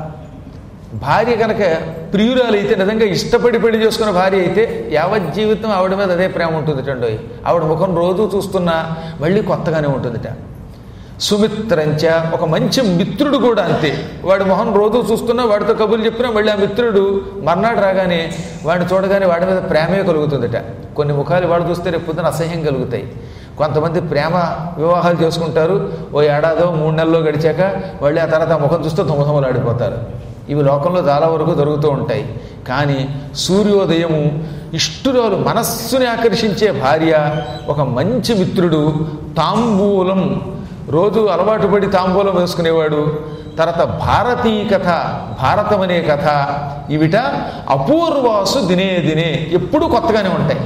భార్య కనుక ప్రియురాలైతే, నిజంగా ఇష్టపడి పెళ్లి చేసుకున్న భార్య అయితే యావజ్జీవితం ఆవిడ మీద అదే ప్రేమ ఉంటుంది టండోయ్. ఆవిడ ముఖం రోజు చూస్తున్నా మళ్ళీ కొత్తగానే ఉంటుందిట. సుమిత్రంచ, ఒక మంచి మిత్రుడు కూడా అంతే. వాడి మొహం రోజు చూస్తున్నా, వాడితో కబుర్లు చెప్పినా మళ్ళీ ఆ మిత్రుడు మర్నాడు రాగానే వాడిని చూడగానే వాడి మీద ప్రేమే కలుగుతుందిట. కొన్ని ముఖాలు వాడు చూస్తే రేపు పొద్దున అసహ్యం కలుగుతాయి. కొంతమంది ప్రేమ వివాహాలు చేసుకుంటారు, ఓ ఏడాదో మూడు నెలల్లో గడిచాక మళ్ళీ ఆ తర్వాత ఆ ముఖం చూస్తే తుమ్మతుమ్మలు ఆడిపోతారు. ఇవి లోకంలో చాలా వరకు జరుగుతూ ఉంటాయి. కానీ సూర్యోదయము, ఇష్టురాలు మనస్సుని ఆకర్షించే భార్య, ఒక మంచి మిత్రుడు, తాంబూలం రోజు అలవాటు పడి తాంబూలం వేసుకునేవాడు, తర్వాత భారతీయ కథ, భారతం అనే కథ, ఇవిట అపూర్వాసు దినే దినే ఎప్పుడూ కొత్తగానే ఉంటాయి.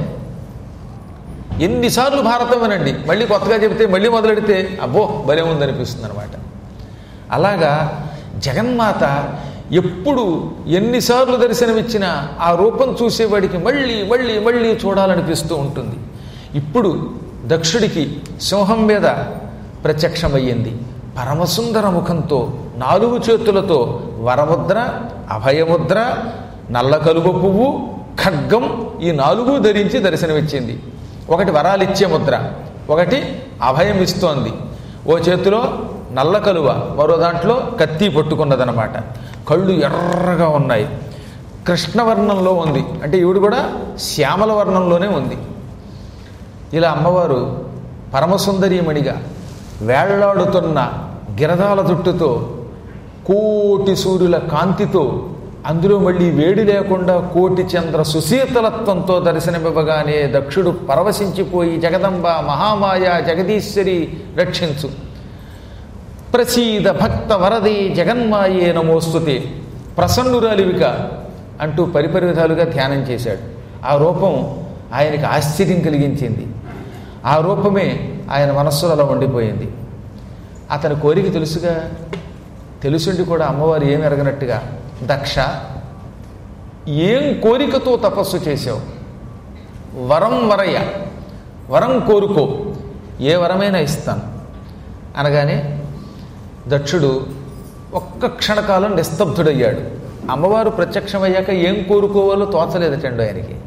ఎన్నిసార్లు భారతం అనండి, మళ్ళీ కొత్తగా చెబితే మళ్ళీ మొదలెడితే అబ్బో భలే ఉందనిపిస్తుంది అనమాట. అలాగా జగన్మాత ఎప్పుడు ఎన్నిసార్లు దర్శనమిచ్చినా ఆ రూపం చూసేవాడికి మళ్ళీ మళ్ళీ మళ్ళీ చూడాలనిపిస్తూ ఉంటుంది. ఇప్పుడు దక్షుడికి సింహం మీద ప్రత్యక్షమయ్యింది. పరమసుందర ముఖంతో, నాలుగు చేతులతో వరముద్ర, అభయముద్ర, నల్ల కలువ పువ్వు, ఖడ్గం, ఈ నాలుగు ధరించి దర్శనమిచ్చింది. ఒకటి వరాలిచ్చే ముద్ర, ఒకటి అభయం ఇస్తోంది. ఓ చేతిలో నల్ల కలువ, మరో దాంట్లో కత్తి పట్టుకున్నదనమాట. కళ్ళు ఎర్రగా ఉన్నాయి, కృష్ణవర్ణంలో ఉంది, అంటే ఈవిడ కూడా శ్యామల వర్ణంలోనే ఉంది. ఇలా అమ్మవారు పరమసుందరీమణిగా వేళ్లాడుతున్న గిరదాల జుట్టుతో, కోటి సూర్యుల కాంతితో, అందులో మళ్ళీ వేడి లేకుండా కోటి చంద్ర సుశీతలత్వంతో దర్శనమివ్వగానే దక్షుడు పరవశించిపోయి జగదంబ మహామాయ జగదీశ్వరి రక్షించు, ప్రసీద భక్త వరదే జగన్మాయే నమోస్తుతే, ప్రసన్నురాలివిక అంటూ పరిపరి విధాలుగా ధ్యానం చేశాడు. ఆ రూపం ఆయనకి ఆశ్చర్యం కలిగించింది. ఆ రూపమే ఆయన మనస్సులో అలా ఉండిపోయింది. అతని కోరిక తెలుసుగా, తెలుసుండి కూడా అమ్మవారు ఏమి ఎరగనట్టుగా, దక్ష ఏం కోరికతో తపస్సు చేశావు? వరం వరయ్య, వరం కోరుకో, ఏ వరమైనా ఇస్తాను అనగానే దక్షుడు ఒక్క క్షణకాలం నిస్తబ్దుడయ్యాడు. అమ్మవారు ప్రత్యక్షమయ్యాక ఏం కోరుకోవాలో తోచలేదటండి ఆయనకి.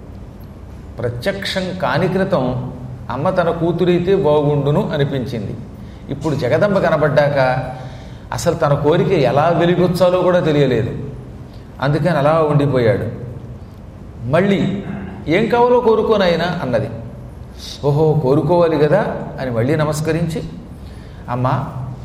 ప్రత్యక్షం కాని క్రితం అమ్మ తన కూతురైతే బాగుండును అనిపించింది. ఇప్పుడు జగదంబ కనబడ్డాక అసలు తన కోరిక ఎలా వెలిగొచ్చాలో కూడా తెలియలేదు. అందుకని అలా ఉండిపోయాడు. మళ్ళీ ఏం కావాలో కోరుకోనైనా అన్నది. ఓహో కోరుకోవాలి కదా అని మళ్ళీ నమస్కరించి, అమ్మా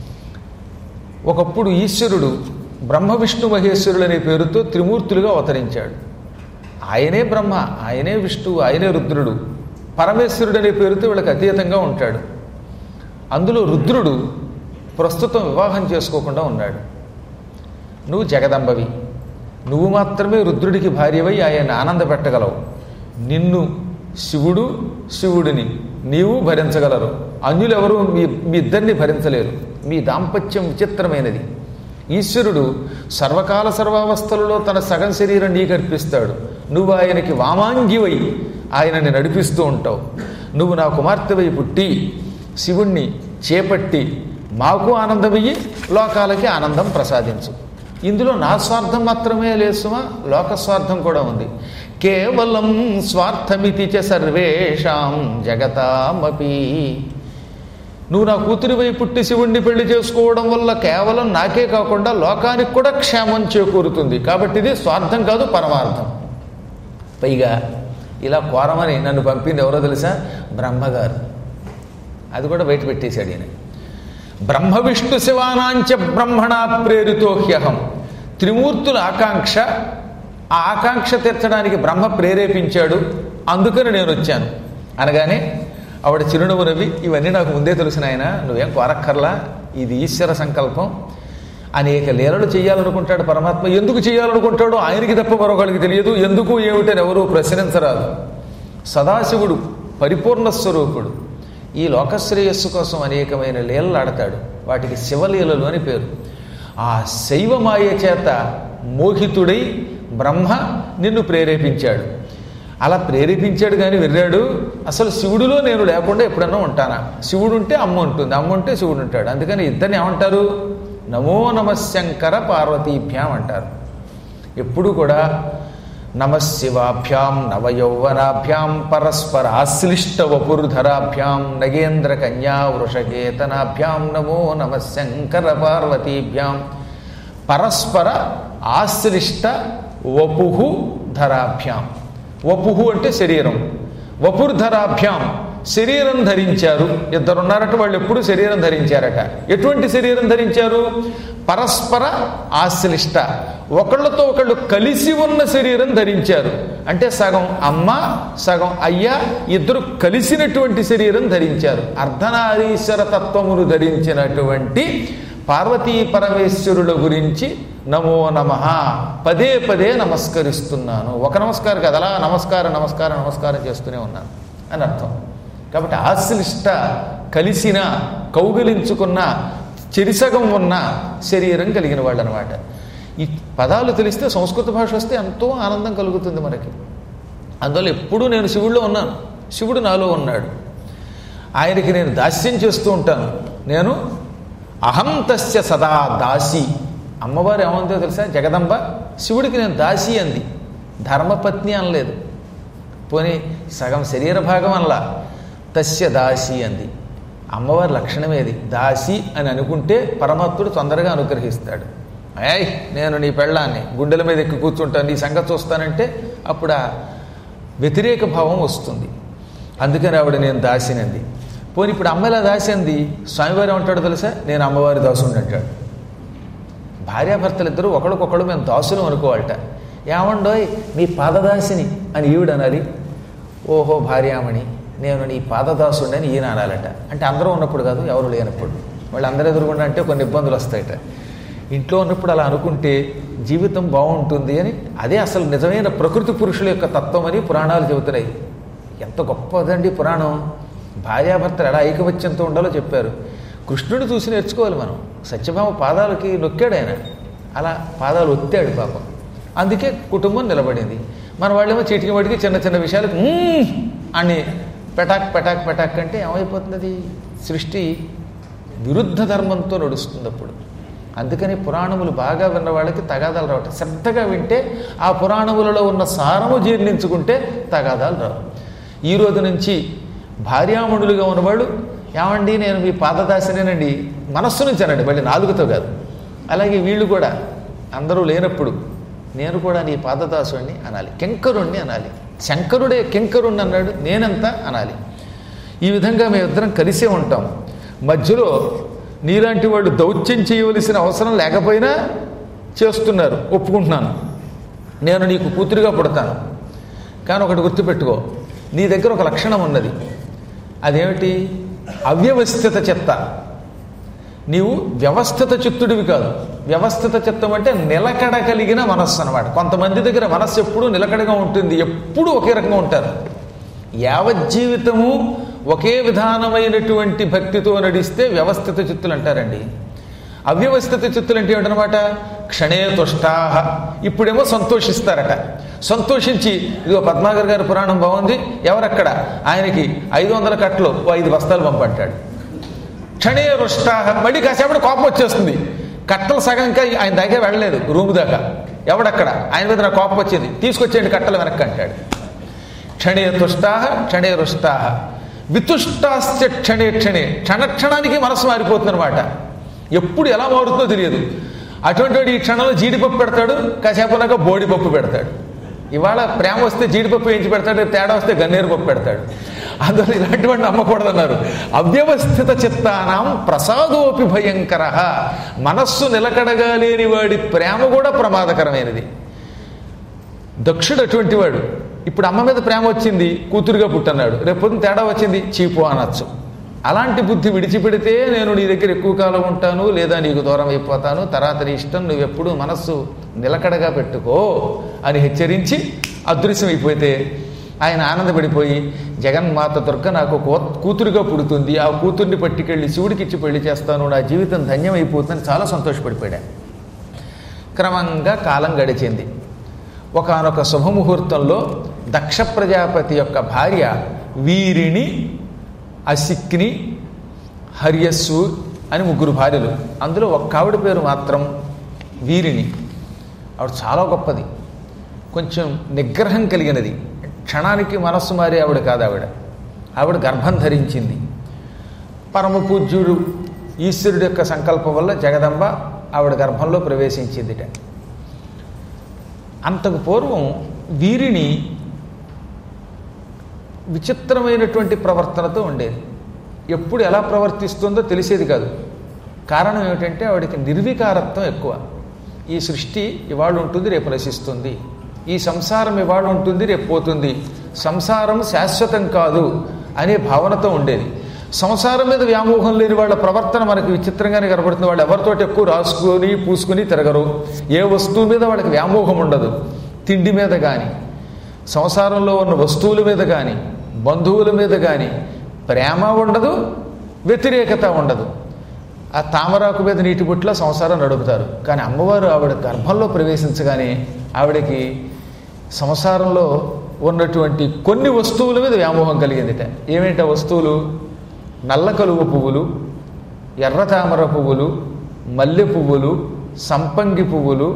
ఒకప్పుడు ఈశ్వరుడు బ్రహ్మ విష్ణు మహేశ్వరులు అనే పేరుతో త్రిమూర్తులుగా అవతరించాడు. ఆయనే బ్రహ్మ, ఆయనే విష్ణువు, ఆయనే రుద్రుడు. పరమేశ్వరుడు అనే పేరుతో వీళ్ళకి అతీతంగా ఉంటాడు. అందులో రుద్రుడు ప్రస్తుతం వివాహం చేసుకోకుండా ఉన్నాడు. నువ్వు జగదంబవి, నువ్వు మాత్రమే రుద్రుడికి భార్యవై ఆయన ఆనంద పెట్టగలవు. నిన్ను శివుడు, శివుడిని నీవు భరించగలరు. అన్యులెవరూ మీ మీ ఇద్దరిని భరించలేరు. మీ దాంపత్యం విచిత్రమైనది. ఈశ్వరుడు సర్వకాల సర్వావస్థలలో తన సగం శరీరం నీకు అర్పిస్తాడు. నువ్వు ఆయనకి వామాంగివై ఆయనని నడిపిస్తూ ఉంటావు. నువ్వు నా కుమార్తెవై పుట్టి శివుణ్ణి చేపట్టి మాకు ఆనందమయ్యి లోకాలకి ఆనందం ప్రసాదించు. ఇందులో నా స్వార్థం మాత్రమే లేదు సుమా, లోక స్వార్థం కూడా ఉంది. కేవలం స్వార్థమితి చ సర్వేషాం జగతామపి. నువ్వు నా కూతురివై పుట్టి శివుణ్ణి పెళ్లి చేసుకోవడం వల్ల కేవలం నాకే కాకుండా లోకానికి కూడా క్షేమం చేకూరుతుంది. కాబట్టి ఇది స్వార్థం కాదు, పరమార్థం. పైగా ఇలా కోరమని నన్ను పంపింది ఎవరో తెలుసా? బ్రహ్మగారు. అది కూడా బయట పెట్టేశాడు ఈయన. బ్రహ్మ విష్ణు శివానాంచ బ్రహ్మణా ప్రేరితో హ్యహం. త్రిమూర్తుల ఆకాంక్ష, ఆ ఆకాంక్ష తీర్చడానికి బ్రహ్మ ప్రేరేపించాడు, అందుకని నేను వచ్చాను అనగానే ఆవిడ చిరునవ్వు నవ్వి, ఇవన్నీ నాకు ముందే తెలిసిన ఆయన, నువ్వేం కోరక్కర్లా, ఇది ఈశ్వర సంకల్పం. అనేక లీలలు చేయాలనుకుంటాడు పరమాత్మ. ఎందుకు చేయాలనుకుంటాడో ఆయనకి తప్ప మరొకరికి తెలియదు. ఎందుకు ఏమిటని ఎవరూ ప్రశ్నించరాదు. సదాశివుడు పరిపూర్ణ స్వరూపుడు. ఈ లోకశ్రేయస్సు కోసం అనేకమైన లీలలు ఆడతాడు. వాటికి శివలీలలు అని పేరు. ఆ శైవమాయ చేత మోహితుడై బ్రహ్మ నిన్ను ప్రేరేపించాడు. అలా ప్రేరేపించాడు కానీ విర్రాడు. అసలు శివుడిలో నేను లేకుండా ఎప్పుడన్నా ఉంటానా? శివుడు ఉంటే అమ్మ ఉంటుంది, అమ్మ ఉంటే శివుడు ఉంటాడు. అందుకని ఇద్దరిని ఏమంటారు? నమో నమశంకర పార్వతీభ్యాం అంటారు. ఎప్పుడు కూడా నమశివాభ్యాం నవయౌవనాభ్యాం పరస్పర ఆశ్లిష్ట వపుర్ధరాభ్యాం నగేంద్ర కన్యా వృషకేతనాభ్యాం నమో నమశంకర పార్వతీభ్యాం. పరస్పర ఆశ్లిష్ట వపుహు ధరాభ్యాం. వపుహు అంటే శరీరం, వపుర్ధరాభ్యాం శరీరం ధరించారు. ఇద్దరున్నారట, వాళ్ళు ఎప్పుడు శరీరం ధరించారట. ఎటువంటి శరీరం ధరించారు? పరస్పర ఆశ్లిష్ట, ఒకళ్ళతో ఒకళ్ళు కలిసి ఉన్న శరీరం ధరించారు. అంటే సగం అమ్మ సగం అయ్య ఇద్దరు కలిసినటువంటి శరీరం ధరించారు. అర్ధనారీశ్వర తత్వమును ధరించినటువంటి పార్వతీ పరమేశ్వరుల గురించి నమో నమః పదే పదే నమస్కరిస్తున్నాను. ఒక నమస్కారం కదా, అలా నమస్కారం నమస్కారం నమస్కారం చేస్తూనే ఉన్నాను అని అర్థం. కాబట్టి ఆశ్లిష్ట కలిసిన కౌగిలించుకున్న చెరిసగం ఉన్న శరీరం కలిగిన వాళ్ళు అనమాట. ఈ పదాలు తెలిస్తే సంస్కృత భాష వస్తే ఎంతో ఆనందం కలుగుతుంది మనకి. అందువల్ల ఎప్పుడూ నేను శివుడిలో ఉన్నాను, శివుడు నాలో ఉన్నాడు. ఆయనకి నేను దాస్యం చేస్తూ ఉంటాను. నేను అహం తస్య సదా దాసి. అమ్మవారు ఏమందో తెలుసా? జగదంబ శివుడికి నేను దాసి అంది, ధర్మపత్ని అనలేదు. పోనీ సగం శరీర భాగం అనలా, తస్య దాసి అంది. అమ్మవారి లక్షణమేది, దాసి అని అనుకుంటే పరమాత్ముడు తొందరగా అనుగ్రహిస్తాడు. అయ్యాయ్ నేను నీ పెళ్ళాన్ని గుండెల మీద ఎక్కి కూర్చుంటాను, నీ సంగతి చూస్తానంటే అప్పుడు ఆ వ్యతిరేక భావం వస్తుంది. అందుకని ఆవిడ నేను దాసినంది. పోనీ ఇప్పుడు అమ్మలా దాసి అంది, స్వామివారు ఏమంటాడు తెలుసా? నేను అమ్మవారి దాసుని అంటాడు. భార్యాభర్తలు ఇద్దరు ఒకళ్ళకొకళ్ళు మేము దాసులు అనుకోవాలట. ఏమండోయ్ మీ పాదదాసిని అని ఈవిడ అనాలి. ఓహో భార్యామణి నేను నీ పాదదాసుని అని ఈయన అనాలట. అంటే అందరూ ఉన్నప్పుడు కాదు, ఎవరు లేనప్పుడు. వాళ్ళు అందరూ ఎదురుగుండా అంటే కొన్ని ఇబ్బందులు వస్తాయట. ఇంట్లో ఉన్నప్పుడు అలా అనుకుంటే జీవితం బాగుంటుంది అని, అదే అసలు నిజమైన ప్రకృతి పురుషుల యొక్క తత్వం అని పురాణాలు చెబుతున్నాయి. ఎంత గొప్పదండి పురాణం. భార్యాభర్తలు ఎలా ఐకమత్యంతో ఉండాలో చెప్పారు. కృష్ణుడు చూసి నేర్చుకోవాలి మనం. సత్యభామ పాదాలకి నొక్కాడు ఆయన, అలా పాదాలు ఒత్తాడు పాపం. అందుకే కుటుంబం నిలబడింది. మన వాళ్ళేమో చీటికి వాటికి చిన్న చిన్న విషయాలకు అని పెటాక్ పెటాక్ పెటాక్ అంటే ఏమైపోతుంది? సృష్టి విరుద్ధ ధర్మంతో నడుస్తుంది అప్పుడు. అందుకని పురాణములు బాగా విన్న వాళ్ళకి తగాదాలు రావటం. శ్రద్ధగా వింటే ఆ పురాణములలో ఉన్న సారము జీర్ణించుకుంటే తగాదాలు రావు. ఈ రోజు నుంచి భార్యామణులుగా ఉన్నవాళ్ళు ఏమండి నేను మీ పాదదాసినేనండి మనస్సు నుంచి అనండి, మళ్ళీ నాలుగుతో కాదు. అలాగే వీళ్ళు కూడా అందరూ లేనప్పుడు నేను కూడా నీ పాదదాసుని అనాలి, కింకరుణ్ణి అనాలి. శంకరుడే కింకరుణ్ణి అన్నాడు, నేనంతా అనాలి. ఈ విధంగా మేమిద్దరం కలిసే ఉంటాం. మధ్యలో నీలాంటి వాళ్ళు దౌత్యం చేయవలసిన అవసరం లేకపోయినా చేస్తున్నారు, ఒప్పుకుంటున్నాను. నేను నీకు కూతురుగా పుడతాను. కానీ ఒకటి గుర్తుపెట్టుకో, నీ దగ్గర ఒక లక్షణం ఉన్నది. అదేమిటి? అవ్యవస్థిత చిత్త. నీవు వ్యవస్థిత చిత్తుడివి కాదు. వ్యవస్థిత చిత్తం అంటే నిలకడ కలిగిన మనస్సు అన్నమాట. కొంతమంది దగ్గర మనస్సు ఎప్పుడూ నిలకడగా ఉంటుంది, ఎప్పుడూ ఒకే రకంగా ఉంటారు. యావజ్జీవితము ఒకే విధానమైనటువంటి భక్తితో నడిస్తే వ్యవస్థిత చిత్తులు అంటారండి. అవ్యవస్థిత చిత్తులు అంటే ఏమిటనమాట? క్షణే తుష్టాహ. ఇప్పుడేమో సంతోషిస్తారట. సంతోషించి ఇదిగో పద్మాగర్ గారి పురాణం బాగుంది, ఎవరక్కడ ఆయనకి ఐదు వందల కట్టలు ఓ ఐదు బస్తాలు పంపంటాడు. క్షణే రుష్టాహ. మళ్ళీ కాసేపటి కోపం వచ్చేస్తుంది. కట్టలు సగంగా ఆయన దాకా వెళ్ళలేదు రూము దాకా. ఎవడక్కడ? ఆయన మీద నా కోపం వచ్చింది, తీసుకొచ్చేయండి కట్టలు వెనక్కి అంటాడు. క్షణే తుష్టాహ క్షణే రుష్టాహ వితుష్టాశ్చ క్షణే క్షణే. క్షణక్షణానికి మనసు మారిపోతుంది అనమాట. ఎప్పుడు ఎలా మారుతుందో తెలియదు. అటువంటి వాడు ఈ క్షణంలో జీడిపప్పు పెడతాడు, కాసేపు ఉన్నాక బోడిపప్పు పెడతాడు. ఇవాళ ప్రేమ వస్తే జీడిపప్పు వేయించి పెడతాడు, తేడా వస్తే గన్నేరు పప్పు పెడతాడు. అందువల్ల ఇలాంటి వాడిని నమ్మకూడదన్నారు. అవ్యవస్థిత చిత్తానాం ప్రసాదోపి భయంకర. మనస్సు నిలకడగా లేని వాడి ప్రేమ కూడా ప్రమాదకరమైనది. దక్షుడు అటువంటి వాడు. ఇప్పుడు అమ్మ మీద ప్రేమ వచ్చింది, కూతురుగా పుట్టన్నాడు. రేపు పొద్దున తేడా వచ్చింది, చీపు అనొచ్చు. అలాంటి బుద్ధి విడిచిపెడితే నేను నీ దగ్గర ఎక్కువ కాలం ఉంటాను, లేదా నీకు దూరం అయిపోతాను, తర్వాత నీ ఇష్టం, నువ్వెప్పుడు మనస్సు నిలకడగా పెట్టుకో అని హెచ్చరించి అదృశ్యం అయిపోతే ఆయన ఆనందపడిపోయి జగన్మాత దుర్గ నాకు కూ- కూతురుగా పుడుతుంది, ఆ కూతుర్ని పట్టుకెళ్ళి శివుడికి ఇచ్చి పెళ్లి చేస్తాను, నా జీవితం ధన్యమైపోతుందని చాలా సంతోషపడిపోయాడు. క్రమంగా కాలం గడిచింది. ఒకానొక శుభముహూర్తంలో దక్ష ప్రజాపతి యొక్క భార్య వీరిని, అసిక్ని, హర్యస్సు అని ముగ్గురు భార్యలు. అందులో ఒక్క ఆవిడ పేరు మాత్రం వీరిని. ఆవిడ చాలా గొప్పది, కొంచెం నిగ్రహం కలిగినది, క్షణానికి మనస్సు మారే ఆవిడ కాదు. ఆవిడ ఆవిడ గర్భం ధరించింది. పరమ పూజ్యుడు ఈశ్వరుడి యొక్క సంకల్పం వల్ల జగదంబ ఆవిడ గర్భంలో ప్రవేశించిందిట. అంతకు పూర్వం వీరిని విచిత్రమైనటువంటి ప్రవర్తనతో ఉండేది. ఎప్పుడు ఎలా ప్రవర్తిస్తుందో తెలిసేది కాదు. కారణం ఏమిటంటే ఆవిడకి నిర్వికారత్వం ఎక్కువ. ఈ సృష్టి ఇవాళ ఉంటుంది, రేపు నశిస్తుంది. ఈ సంసారం ఇవాళ ఉంటుంది, రేపు పోతుంది. సంసారం శాశ్వతం కాదు అనే భావనతో ఉండేది. సంసారం మీద వ్యామోహం లేని వాళ్ళ ప్రవర్తన మనకి విచిత్రంగానే కనబడుతుంది. వాళ్ళు ఎవరితోటి ఎక్కువ రాసుకొని పూసుకొని తిరగరు. ఏ వస్తువు మీద వాళ్ళకి వ్యామోహం ఉండదు. తిండి మీద కానీ, సంసారంలో ఉన్న వస్తువుల మీద కానీ, బంధువుల మీద కానీ ప్రేమ ఉండదు, వ్యతిరేకత ఉండదు. ఆ తామరాకు మీద నీటి బుట్ల సంసారం నడుపుతారు. కానీ అమ్మవారు ఆవిడ గర్భంలో ప్రవేశించగానే ఆవిడకి సంసారంలో ఉన్నటువంటి కొన్ని వస్తువుల మీద వ్యామోహం కలిగిందిట. ఏమిటి ఆ వస్తువులు? నల్ల కలువ పువ్వులు, ఎర్ర తామర పువ్వులు, మల్లె పువ్వులు, సంపంగి పువ్వులు.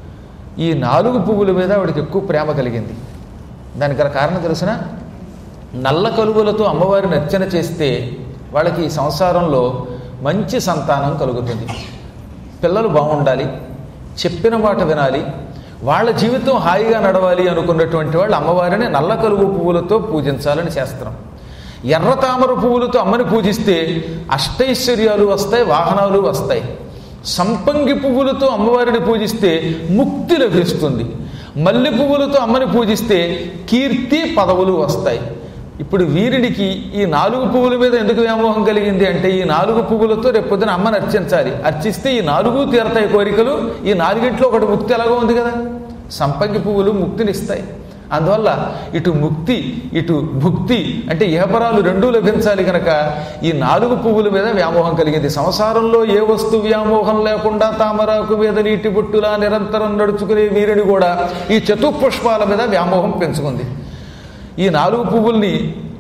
ఈ నాలుగు పువ్వుల మీద ఆవిడకి ఎక్కువ ప్రేమ కలిగింది. దానికి గల కారణం తెలిసిన, నల్ల కలువలతో అమ్మవారిని అర్చన చేస్తే వాళ్ళకి ఈ సంసారంలో మంచి సంతానం కలుగుతుంది. పిల్లలు బాగుండాలి, చెప్పిన మాట వినాలి, వాళ్ళ జీవితం హాయిగా నడవాలి అనుకున్నటువంటి వాళ్ళు అమ్మవారిని నల్ల కలువ పువ్వులతో పూజించాలని శాస్త్రం. ఎర్ర తామర పువ్వులతో అమ్మని పూజిస్తే అష్టైశ్వర్యాలు వస్తాయి, వాహనాలు వస్తాయి. సంపంగి పువ్వులతో అమ్మవారిని పూజిస్తే ముక్తి లభిస్తుంది. మల్లె పువ్వులతో అమ్మని పూజిస్తే కీర్తి, పదవులు వస్తాయి. ఇప్పుడు వీరుడికి ఈ నాలుగు పువ్వుల మీద ఎందుకు వ్యామోహం కలిగింది అంటే, ఈ నాలుగు పువ్వులతో రేపొద్దున అమ్మని అర్చించాలి. అర్చిస్తే ఈ నాలుగు తీరతాయి కోరికలు. ఈ నాలుగింట్లో ఒకటి ముక్తి ఎలాగో ఉంది కదా. సంపంగి పువ్వులు ముక్తినిస్తాయి. అందువల్ల ఇటు ముక్తి, ఇటు భుక్తి అంటే ఇహపరాలు రెండూ లభించాలి కనుక ఈ నాలుగు పువ్వుల మీద వ్యామోహం కలిగింది. సంసారంలో ఏ వస్తు వ్యామోహం లేకుండా తామరాకు మీద నీటి బుట్టులా నిరంతరం నడుచుకునే వీరుని కూడా ఈ చతుఃపుష్పాల మీద వ్యామోహం పెంచుకుంది. ఈ నాలుగు పువ్వుల్ని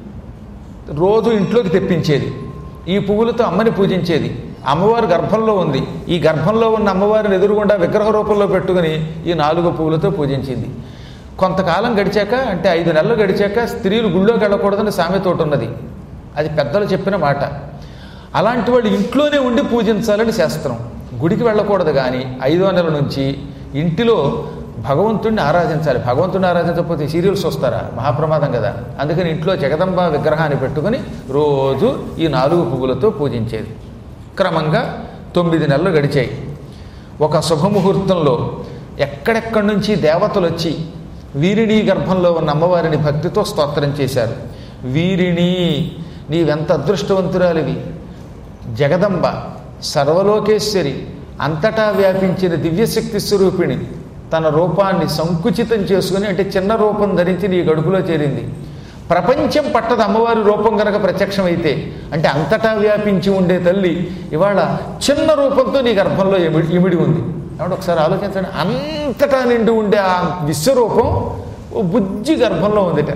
రోజు ఇంట్లోకి తెప్పించేది. ఈ పువ్వులతో అమ్మని పూజించేది. అమ్మవారు గర్భంలో ఉంది. ఈ గర్భంలో ఉన్న అమ్మవారిని ఎదురుగుండా విగ్రహ రూపంలో పెట్టుకుని ఈ నాలుగు పువ్వులతో పూజించింది. కొంతకాలం గడిచాక, అంటే ఐదు నెలలు గడిచాక స్త్రీలు గుళ్ళోకి వెళ్ళకూడదని సామెత ఒకటి ఉన్నది. అది పెద్దలు చెప్పిన మాట. అలాంటి వాళ్ళు ఇంట్లోనే ఉండి పూజించాలని శాస్త్రం. గుడికి వెళ్ళకూడదు. కానీ ఐదో నెల నుంచి ఇంటిలో భగవంతుడిని ఆరాధించాలి. భగవంతుడిని ఆరాధించకపోతే సీరియల్స్ వస్తారా? మహాప్రమాదం కదా. అందుకని ఇంట్లో జగదంబ విగ్రహాన్ని పెట్టుకుని రోజు ఈ నాలుగు పువ్వులతో పూజించేది. క్రమంగా తొమ్మిది నెలలు గడిచాయి. ఒక శుభముహూర్తంలో ఎక్కడెక్కడి నుంచి దేవతలు వచ్చి వీరిని గర్భంలో ఉన్న అమ్మవారిని భక్తితో స్తోత్రం చేశారు. వీరిని, నీవెంత అదృష్టవంతురాలివి, జగదంబ సర్వలోకేశ్వరి, అంతటా వ్యాపించిన దివ్యశక్తి స్వరూపిణి, తన రూపాన్ని సంకుచితం చేసుకుని, అంటే చిన్న రూపం ధరించి నీ గడుపులో చేరింది. ప్రపంచం పట్టదు అమ్మవారి రూపం కనుక ప్రత్యక్షమైతే. అంటే అంతటా వ్యాపించి ఉండే తల్లి ఇవాళ చిన్న రూపంతో నీ గర్భంలో ఇమిడి ఇమిడి ఉంది. కాబట్టి ఒకసారి ఆలోచించండి. అంతటా నిండి ఉండే ఆ విశ్వరూపం ఓ బుజ్జి గర్భంలో ఉందిట.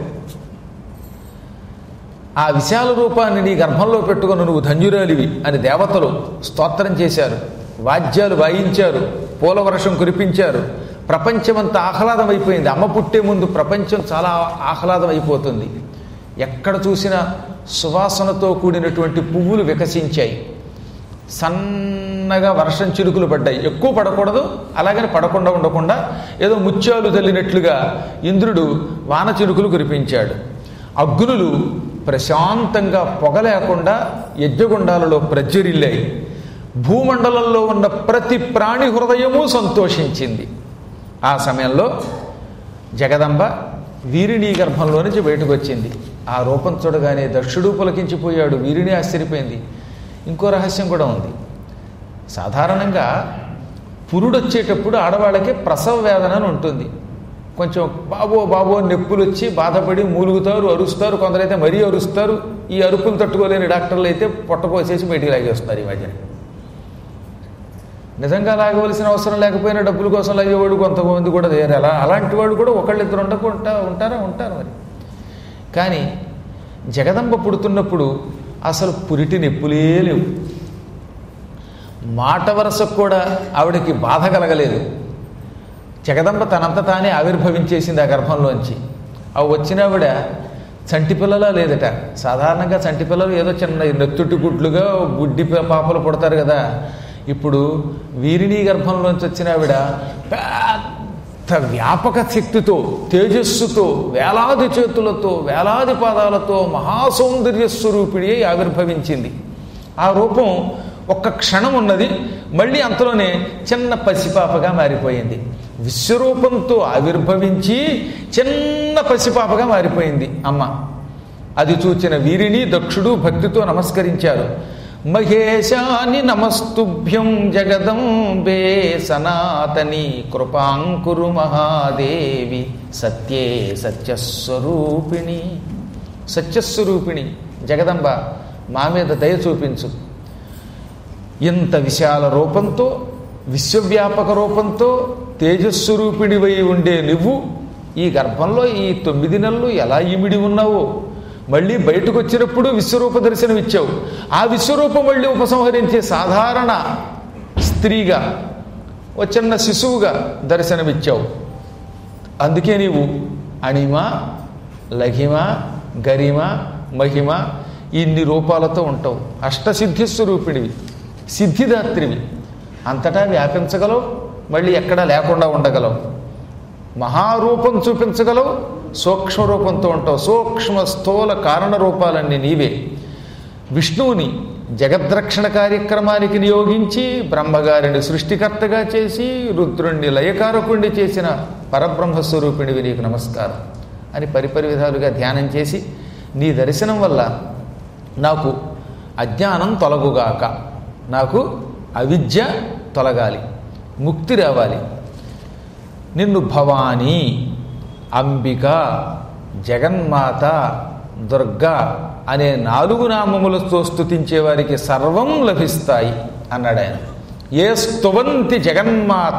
ఆ విశాల రూపాన్ని నీ గర్భంలో పెట్టుకుని నువ్వు ధన్యురాలివి అని దేవతలు స్తోత్రం చేశారు. వాద్యాలు వాయించారు, పూల వర్షం కురిపించారు. ప్రపంచమంతా ఆహ్లాదం అయిపోయింది. అమ్మ పుట్టే ముందు ప్రపంచం చాలా ఆహ్లాదం అయిపోతుంది. ఎక్కడ చూసినా సువాసనతో కూడినటువంటి పువ్వులు వికసించాయి. సన్నగా వర్షం చిరుకులు పడ్డాయి. ఎక్కువ పడకూడదు, అలాగని పడకుండా ఉండకుండా ఏదో ముత్యాలు తల్లినట్లుగా ఇంద్రుడు వాన చిరుకులు కురిపించాడు. అగ్నులు ప్రశాంతంగా పొగ లేకుండా యజ్ఞగుండాలలో ప్రజ్వరిల్లాయి. భూమండలంలో ఉన్న ప్రతి ప్రాణి హృదయము సంతోషించింది. ఆ సమయంలో జగదంబ వీరిని గర్భంలో నుంచి బయటకు వచ్చింది. ఆ రూపం చూడగానే దక్షుడు పులకించిపోయాడు. వీరిని ఆశ్చర్యపోయింది. ఇంకో రహస్యం కూడా ఉంది. సాధారణంగా పురుడొచ్చేటప్పుడు ఆడవాళ్ళకి ప్రసవ వేదన అని ఉంటుంది. కొంచెం బాబో బాబో నొప్పులు వచ్చి బాధపడి మూలుగుతారు, అరుస్తారు. కొందరైతే మరీ అరుస్తారు. ఈ అరుపులు తట్టుకోలేని డాక్టర్లు అయితే పొట్టపోసేసి బయటికి లాగేస్తున్నారు ఈ మధ్యన. నిజంగా లాగవలసిన అవసరం లేకపోయినా డబ్బుల కోసం లాగేవాడు కొంతమంది కూడా లేరు. అలా అలాంటి వాడు కూడా ఒకళ్ళిద్దరు ఉండకుండా ఉంటారా ఉంటారు మరి. కానీ జగదంబ పుడుతున్నప్పుడు అసలు పురిటి నొప్పులే లేవు. మాట వరసకు కూడా ఆవిడకి బాధ కలగలేదు. జగదంబ తనంత తానే ఆవిర్భవించేసింది ఆ గర్భంలోంచి. అవి వచ్చిన ఆవిడ చంటి పిల్లలా లేదట. సాధారణంగా చంటి పిల్లలు ఏదో చిన్న నెత్తుటి గుడ్లుగా గుడ్డి పాపలు పుడతారు కదా. ఇప్పుడు వీరిని గర్భంలోంచి వచ్చిన ఆవిడ పెద్ద వ్యాపక శక్తితో, తేజస్సుతో, వేలాది చేతులతో, వేలాది పాదాలతో మహాసౌందర్య స్వరూపిణి అయి ఆవిర్భవించింది. ఆ రూపం ఒక్క క్షణం ఉన్నది, మళ్ళీ అంతలోనే చిన్న పసిపాపగా మారిపోయింది. విశ్వరూపంతో ఆవిర్భవించి చిన్న పసిపాపగా మారిపోయింది అమ్మ. అది చూచిన వీరిని దక్షుడు భక్తితో నమస్కరించారు. మహేశాని నమస్తుభ్యం జగదంబే సనాతని కృపాంకురు మహాదేవి సత్యే సత్యస్వరూపిణి. సత్యస్వరూపిణి జగదంబ మా మీద దయ చూపించు. ఇంత విశాల రూపంతో, విశ్వవ్యాపక రూపంతో, తేజస్వరూపిణివై ఉండే నువ్వు ఈ గర్భంలో ఈ తొమ్మిది నెలలు ఎలా ఇమిడి ఉన్నావో, మళ్ళీ బయటకు వచ్చినప్పుడు విశ్వరూప దర్శనం ఇచ్చావు. ఆ విశ్వరూపం మళ్ళీ ఉపసంహరించే సాధారణ స్త్రీగా, ఓ చిన్న శిశువుగా దర్శనమిచ్చావు. అందుకే నీవు అణిమ, లఘిమ, గరిమ, మహిమ ఇన్ని రూపాలతో ఉంటావు. అష్టసిద్ధి స్వరూపిణివి, సిద్ధిదాత్రివి. అంతటా వ్యాపించగలవు, మళ్ళీ ఎక్కడా లేకుండా ఉండగలవు. మహారూపం చూపించగలవు, సూక్ష్మ రూపంతో ఉంటావు. సూక్ష్మ స్థూల కారణ రూపాలన్నీ నీవే. విష్ణువుని జగద్రక్షణ కార్యక్రమానికి నియోగించి బ్రహ్మగారిని సృష్టికర్తగా చేసి రుద్రుణ్ణి లయకారకుణ్ణి చేసిన పరబ్రహ్మస్వరూపిణివి నీకు నమస్కారం అని పరిపరి విధాలుగా ధ్యానం చేసి, నీ దర్శనం వల్ల నాకు అజ్ఞానం తొలగుగాక, నాకు అవిద్య తొలగాలి, ముక్తి రావాలి. నిన్ను భవానీ, అంబిక, జగన్మాత, దుర్గా అనే నాలుగు నామములతో స్తుతించే వారికి సర్వం లభిస్తాయి అన్నాడు ఆయన. ఏ స్తువంతి జగన్మాత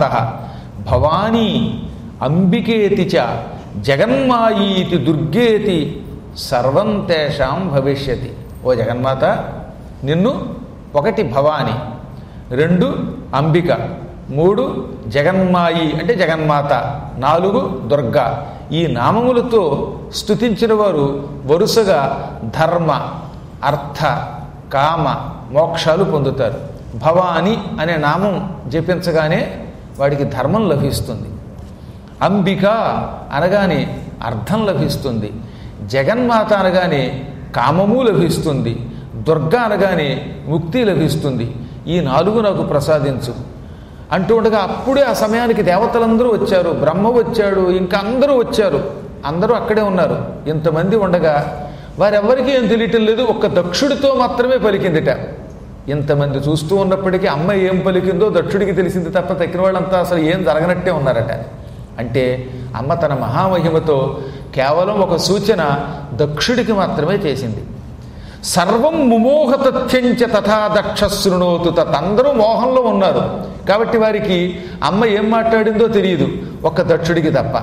భవానీ అంబికేతి చ జగన్మాయీతి దుర్గేతి సర్వం తేషాం భవిష్యతి. ఓ జగన్మాత, నిన్ను ఒకటి భవాని, రెండు అంబిక, మూడు జగన్మాయి అంటే జగన్మాత, నాలుగు దుర్గా. ఈ నామములతో స్తుతించిన వారు వరుసగా ధర్మ, అర్థ, కామ, మోక్షాలు పొందుతారు. భవాని అనే నామం జపించగానే వాడికి ధర్మం లభిస్తుంది. అంబిక అనగానే అర్థం లభిస్తుంది. జగన్మాత అనగానే కామము లభిస్తుంది. దుర్గా అనగానే ముక్తి లభిస్తుంది. ఈ నాలుగు నాకు ప్రసాదించు అంటూ ఉండగా అప్పుడే ఆ సమయానికి దేవతలందరూ వచ్చారు, బ్రహ్మ వచ్చాడు, ఇంకా అందరూ వచ్చారు. అందరూ అక్కడే ఉన్నారు. ఇంతమంది ఉండగా వారెవ్వరికీ ఏం తెలియటం లేదు. ఒక్క దక్షుడితో మాత్రమే పలికిందిట. ఇంతమంది చూస్తూ ఉన్నప్పటికీ అమ్మ ఏం పలికిందో దక్షుడికి తెలిసింది తప్ప తక్కిన వాళ్ళంతా అసలు ఏం జరగనట్టే ఉన్నారట. అంటే అమ్మ తన మహామహిమతో కేవలం ఒక సూచన దక్షుడికి మాత్రమే చేసింది. సర్వం ముమోహ తథ్యంచ తథా దక్ష శృణోతు తత్. అందరూ మోహంలో ఉన్నారు కాబట్టి వారికి అమ్మ ఏం మాట్లాడిందో తెలియదు, ఒక్క దక్షుడికి తప్ప.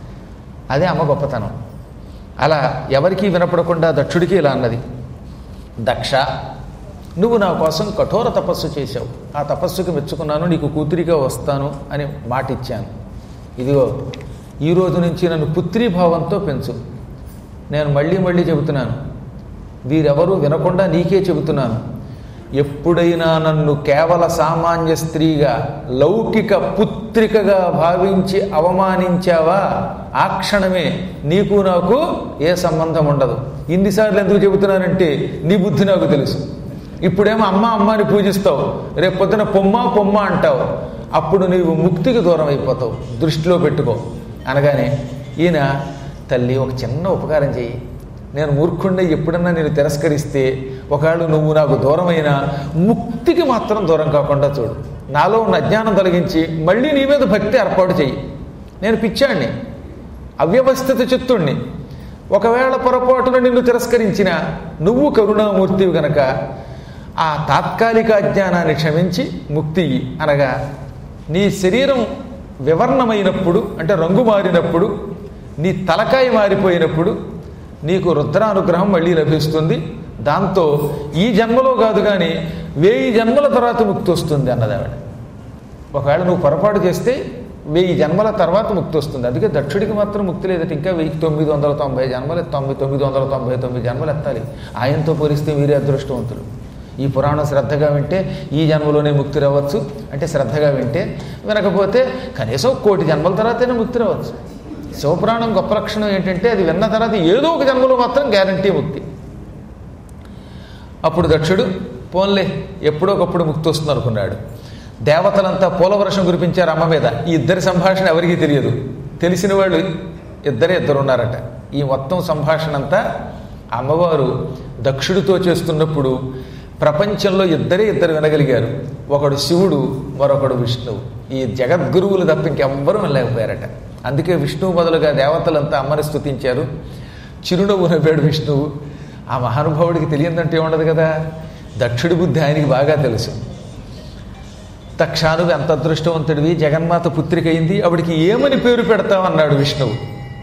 అదే అమ్మ గొప్పతనం. అలా ఎవరికీ వినపడకుండా దక్షుడికి ఇలా అన్నది, దక్ష, నువ్వు నా కోసం కఠోర తపస్సు చేశావు. ఆ తపస్సుకి మెచ్చుకున్నాను, నీకు కూతురిగా వస్తాను అని మాట ఇచ్చాను. ఇదిగో ఈ రోజు నుంచి నన్ను పుత్రీభావంతో పెంచు. నేను మళ్ళీ మళ్ళీ చెబుతున్నాను, వీరెవరూ వినకుండా నీకే చెబుతున్నాను. ఎప్పుడైనా నన్ను కేవల సామాన్య స్త్రీగా, లౌకిక పుత్రికగా భావించి అవమానించావా, ఆ క్షణమే నీకు నాకు ఏ సంబంధం ఉండదు. ఇన్నిసార్లు ఎందుకు చెబుతున్నానంటే నీ బుద్ధి నాకు తెలుసు. ఇప్పుడేమో అమ్మ అమ్మాని పూజిస్తావు, రేపు పొద్దున పొమ్మ పొమ్మ అంటావు. అప్పుడు నీవు ముక్తికి దూరం అయిపోతావు, దృష్టిలో పెట్టుకో అనగానే ఈయన, తల్లి ఒక చిన్న ఉపకారం చెయ్యి, నేను మూర్ఖుండే ఎప్పుడన్నా నేను తిరస్కరిస్తే ఒకవేళ నువ్వు నాకు దూరమైనా ముక్తికి మాత్రం దూరం కాకుండా చూడు. నాలో ఉన్న అజ్ఞానం తొలగించి మళ్ళీ నీ మీద భక్తి ఏర్పాటు చెయ్యి. నేను పిచ్చాడిని, అవ్యవస్థిత చిత్తుణ్ణి. ఒకవేళ పొరపాటున నిన్ను తిరస్కరించిన నువ్వు కరుణామూర్తివి గనక ఆ తాత్కాలిక అజ్ఞానాన్ని క్షమించి ముక్తి ఇయ్యి. అనగా నీ శరీరం వివర్ణమైనప్పుడు, అంటే రంగు మారినప్పుడు, నీ తలకాయ మారిపోయినప్పుడు నీకు రుద్రానుగ్రహం మళ్ళీ లభిస్తుంది. దాంతో ఈ జన్మలో కాదు కానీ వెయ్యి జన్మల తర్వాత ముక్తి వస్తుంది అన్నది ఆవిడ. ఒకవేళ నువ్వు పొరపాటు చేస్తే వెయ్యి జన్మల తర్వాత ముక్తి వస్తుంది. అందుకే దక్షుడికి మాత్రం ముక్తి లేదట. ఇంకా వెయ్యి తొమ్మిది వందల తొంభై జన్మలు తొమ్మిది తొమ్మిది వందల తొంభై తొమ్మిది జన్మలు ఎత్తాలి. ఆయనతో పోలిస్తే మీరే అదృష్టవంతులు. ఈ పురాణం శ్రద్ధగా వింటే ఈ జన్మలోనే ముక్తి రావచ్చు అంటే శ్రద్ధగా వింటే, వినకపోతే కనీసం కోటి జన్మల తర్వాతనే ముక్తి రావచ్చు. శివపురాణం గొప్ప లక్షణం ఏంటంటే అది విన్న తర్వాత ఏదో ఒక జన్మలో మాత్రం గ్యారంటీ ముక్తి. అప్పుడు దక్షుడు పోన్లే ఎప్పుడో ఒకప్పుడు ముక్తి వస్తుంది అనుకున్నాడు. దేవతలంతా పూలవర్షం కురిపించారు అమ్మ మీద. ఈ ఇద్దరి సంభాషణ ఎవరికీ తెలియదు. తెలిసిన వాళ్ళు ఇద్దరే ఇద్దరు ఉన్నారట. ఈ మొత్తం సంభాషణ అంతా అమ్మవారు దక్షుడితో చేస్తున్నప్పుడు ప్రపంచంలో ఇద్దరే ఇద్దరు వినగలిగారు. ఒకడు శివుడు, మరొకడు విష్ణువు. ఈ జగద్గురువులు తప్ప ఇంకెవ్వరూ వినలేకపోయారట. అందుకే విష్ణువు మొదలుగా దేవతలంతా అమ్మని స్తుతించారు. చిరునవ్వు నవ్వాడు విష్ణువు. ఆ మహానుభావుడికి తెలియదంటే ఉండదు కదా. దక్షుడి బుద్ధి ఆయనకి బాగా తెలుసు. తక్షానువు ఎంత అదృష్టవంతుడివి, జగన్మాత పుత్రిక అయింది, ఆవిడికి ఏమని పేరు పెడతామన్నాడు విష్ణువు.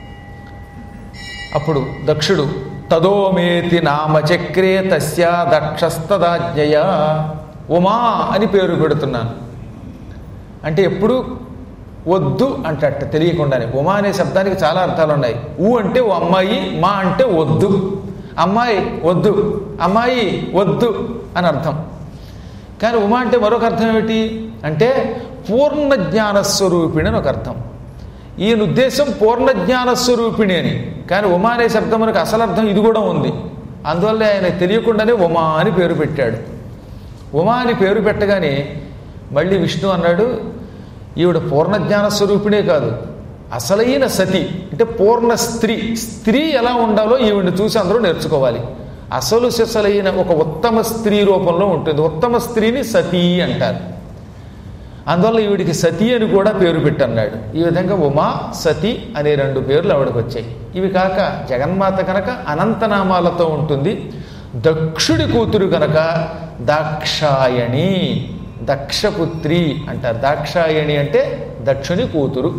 అప్పుడు దక్షుడు తదోమేతి నామచక్రే తస్యా దక్షస్తదాజ్ఞయ ఉమా అని పేరు పెడుతున్నాను అంటే ఎప్పుడు వద్దు అంటట తెలియకుండానే. ఉమా అనే శబ్దానికి చాలా అర్థాలు ఉన్నాయి. ఊ అంటే ఓ అమ్మాయి, మా అంటే వద్దు. అమ్మాయి వద్దు, అమ్మాయి వద్దు అని అర్థం. కానీ ఉమా అంటే మరొక అర్థం ఏమిటి అంటే పూర్ణ జ్ఞానస్వరూపిణి అని ఒక అర్థం. ఈయన ఉద్దేశం పూర్ణ జ్ఞానస్వరూపిణి అని. కానీ ఉమా అనే శబ్దమునకు అసలు అర్థం ఇది కూడా ఉంది. అందువల్ల ఆయన తెలియకుండానే ఉమా అని పేరు పెట్టాడు. ఉమా అని పేరు పెట్టగానే మళ్ళీ విష్ణు అన్నాడు, ఈవిడ పూర్ణ జ్ఞానస్వరూపిణే కాదు, అసలైన సతి అంటే పూర్ణ స్త్రీ. స్త్రీ ఎలా ఉండాలో ఈవిడిని చూసి అందరూ నేర్చుకోవాలి. అసలు సిసలైన ఒక ఉత్తమ స్త్రీ రూపంలో ఉంటుంది. ఉత్తమ స్త్రీని సతీ అంటారు. అందువల్ల ఈవిడికి సతీ అని కూడా పేరు పెట్టన్నాడు. ఈ విధంగా ఉమా, సతి అనే రెండు పేర్లు ఆవిడకు వచ్చాయి. ఇవి కాక జగన్మాత కనుక అనంతనామాలతో ఉంటుంది. దక్షుడి కూతురు కనుక దాక్షాయణి, దక్షపుత్రి అంటారు. దాక్షాయణి అంటే దక్షుని కూతురు.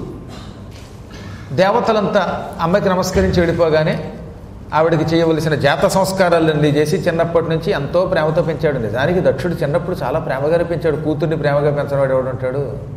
దేవతలంతా అమ్మకి నమస్కరించి వెళ్ళిపోగానే ఆవిడకి చేయవలసిన జాత సంస్కారాలన్నీ చేసి చిన్నప్పటి నుంచి ఎంతో ప్రేమతో పెంచాడు. నిజానికి దక్షుడు చిన్నప్పుడు చాలా ప్రేమగానే పెంచాడు. కూతుర్ని ప్రేమగా పెంచడం ఎవడు ఉంటాడు?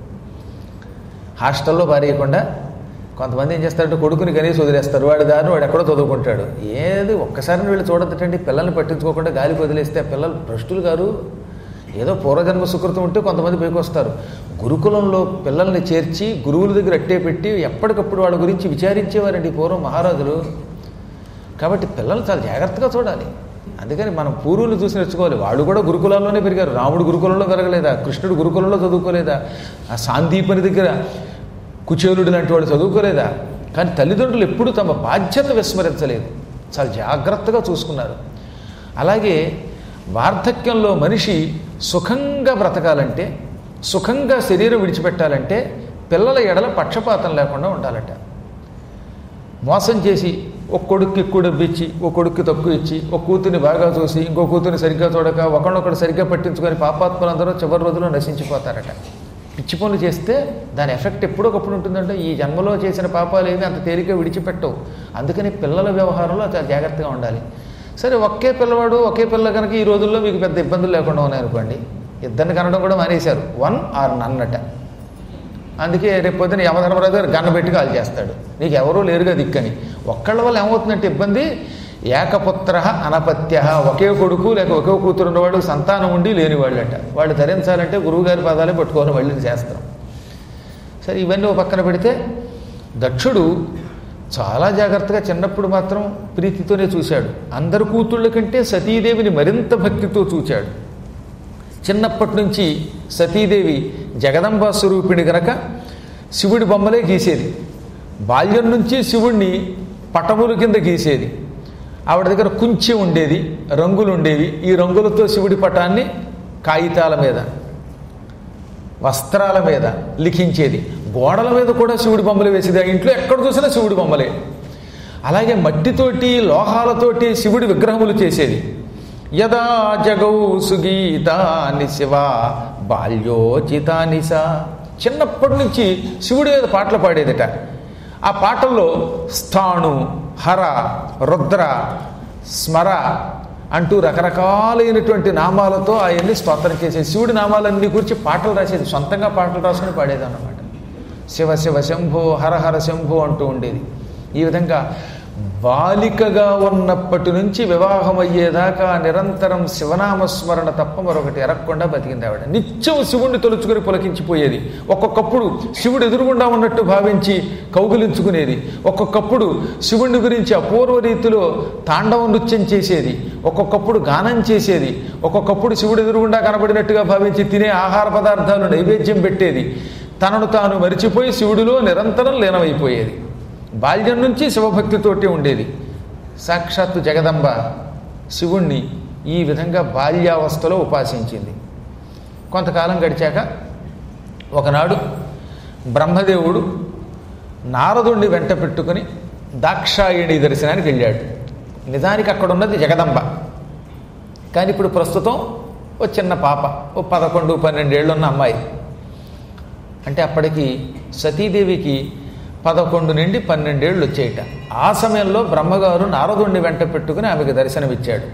హాస్టల్లో పారేయకుండా కొంతమంది ఏం చేస్తారంటే కొడుకుని కనీసం వదిలేస్తారు. వాడి దారిని వాడు ఎక్కడో చదువుకుంటాడు. ఏది ఒక్కసారి వీళ్ళు చూడద్దటండి. పిల్లల్ని పట్టించుకోకుండా గాలికి వదిలేస్తే పిల్లలు భ్రష్టులు గారు. ఏదో పూర్వజన్మ సుకృతం ఉంటే కొంతమంది పైకి వస్తారు. గురుకులంలో పిల్లల్ని చేర్చి గురువుల దగ్గర అట్టే పెట్టి ఎప్పటికప్పుడు వాళ్ళ గురించి విచారించేవారండి పూర్వం మహారాజులు. కాబట్టి పిల్లలు చాలా జాగ్రత్తగా చూడాలి. అందుకని మనం పూర్వులు చూసి నేర్చుకోవాలి. వాళ్ళు కూడా గురుకులాల్లోనే పెరిగారు. రాముడు గురుకులంలో పెరగలేదా? కృష్ణుడు గురుకులంలో చదువుకోలేదా? ఆ సాందీపని దగ్గర కుచేలుడు లాంటి వాడు చదువుకోలేదా? కానీ తల్లిదండ్రులు ఎప్పుడూ తమ బాధ్యత విస్మరించలేదు. చాలా జాగ్రత్తగా చూసుకున్నారు. అలాగే వార్ధక్యంలో మనిషి సుఖంగా బ్రతకాలంటే, సుఖంగా శరీరం విడిచిపెట్టాలంటే పిల్లల ఎడల పక్షపాతం లేకుండా ఉండాలట. మోసం చేసి ఒక కొడుక్కి ఎక్కువ డబ్బు ఇచ్చి, ఒక కొడుక్కి తక్కువ ఇచ్చి, ఒక కూతుర్ని బాగా చూసి ఇంకో కూతుర్ని సరిగ్గా చూడక ఒకళ్ళొకడు సరిగ్గా పట్టించుకొని పాపాత్మలందరూ చివరి రోజుల్లో నశించిపోతారట. పిచ్చి పనులు చేస్తే దాని ఎఫెక్ట్ ఎప్పుడొకప్పుడు ఉంటుందంటే ఈ జన్మలో చేసిన పాపాలు ఏమి అంత తేలిక విడిచిపెట్టవు. అందుకని పిల్లల వ్యవహారంలో చాలా జాగ్రత్తగా ఉండాలి. సరే, ఒకే పిల్లవాడు ఒకే పిల్ల కనుక ఈ రోజుల్లో మీకు పెద్ద ఇబ్బందులు లేకుండా ఉన్నాయనుకోండి. ఇద్దరిని కనడం కూడా మానేశారు. వన్ ఆర్ నన్నట. అందుకే రేపు పొద్దున యమధర్మరాజు గారు గన్న పెట్టి కాల్ చేస్తాడు. నీకు ఎవరూ లేరుగా దిక్కని. ఒక్కళ్ళ వల్ల ఏమవుతుందంటే ఇబ్బంది, ఏకపుత్ర అనపత్య, ఒకే కొడుకు లేక ఒకే కూతురు ఉన్నవాడు సంతానం ఉండి లేనివాళ్ళట. వాళ్ళు ధరించాలంటే గురువుగారి పాదాలే పట్టుకోవాలి వాళ్ళని చేస్తాం. సరే, ఇవన్నీ ఒక పక్కన పెడితే దక్షుడు చాలా జాగ్రత్తగా చిన్నప్పుడు మాత్రం ప్రీతితోనే చూశాడు. అందరు కూతుళ్ళ కంటే సతీదేవిని మరింత భక్తితో చూచాడు. చిన్నప్పటి నుంచి సతీదేవి జగదంబా స్వరూపిణి గనక శివుడి బొమ్మలే గీసేది. బాల్యం నుంచి శివుణ్ణి పటముల కింద గీసేది. ఆవిడ దగ్గర కుంచె ఉండేది, రంగులు ఉండేవి. ఈ రంగులతో శివుడి పటాన్ని కాగితాల మీద, వస్త్రాల మీద లిఖించేది. గోడల మీద కూడా శివుడి బొమ్మలు వేసేది. ఆ ఇంట్లో ఎక్కడ చూసినా శివుడి బొమ్మలే. అలాగే మట్టితోటి లోహాలతోటి శివుడి విగ్రహములు చేసేది. యదా జగౌ సుగీతాని శివ బాల్యోచితాని సా. చిన్నప్పటి నుంచి శివుడి మీద పాటలు పాడేదట. ఆ పాటల్లో స్థాణు, హర, రుద్ర, స్మర అంటూ రకరకాలైనటువంటి నామాలతో ఆయన్ని స్తోత్రం చేసేది. శివుడి నామాలన్నీ గురించి పాటలు రాసేది. సొంతంగా పాటలు రాసుకుని పాడేది అన్నమాట. శివ శివ శంభో, హర హర శంభో అంటూ ఉండేది. ఈ విధంగా బాలికగా ఉన్నప్పటి నుంచి వివాహం అయ్యేదాకా నిరంతరం శివనామస్మరణ తప్ప మరొకటి ఎరగకుండా బతికింది ఆవిడ. నిత్యం శివుణ్ణి తలుచుకుని పులకించిపోయేది. ఒక్కొక్కప్పుడు శివుడు ఎదురుగుండా ఉన్నట్టు భావించి కౌగిలించుకునేది. ఒక్కొక్కప్పుడు శివుణ్ణి గురించి అపూర్వ రీతిలో తాండవ నృత్యం చేసేది. ఒక్కొక్కప్పుడు గానం చేసేది. ఒక్కొక్కప్పుడు శివుడు ఎదురుగుండా కనబడినట్టుగా భావించి తినే ఆహార పదార్థాలు నైవేద్యం పెట్టేది. తనను తాను మరిచిపోయి శివుడిలో నిరంతరం లీనమైపోయేది. బాల్యం నుంచి శివభక్తితోటి ఉండేది. సాక్షాత్తు జగదంబ శివుణ్ణి ఈ విధంగా బాల్యావస్థలో ఉపాసించింది. కొంతకాలం గడిచాక ఒకనాడు బ్రహ్మదేవుడు నారదుణ్ణి వెంట పెట్టుకుని దాక్షాయణి దర్శనానికి వెళ్ళాడు. నిజానికి అక్కడ ఉన్నది జగదంబ, కానీ ఇప్పుడు ప్రస్తుతం ఓ చిన్న పాప, ఓ పదకొండు పన్నెండేళ్ళు ఉన్న అమ్మాయి. అంటే అప్పటికి సతీదేవికి పదకొండు నుండి పన్నెండేళ్ళు వచ్చేయట. ఆ సమయంలో బ్రహ్మగారు నారదుణ్ణి వెంట పెట్టుకుని ఆమెకు దర్శనమిచ్చాడు.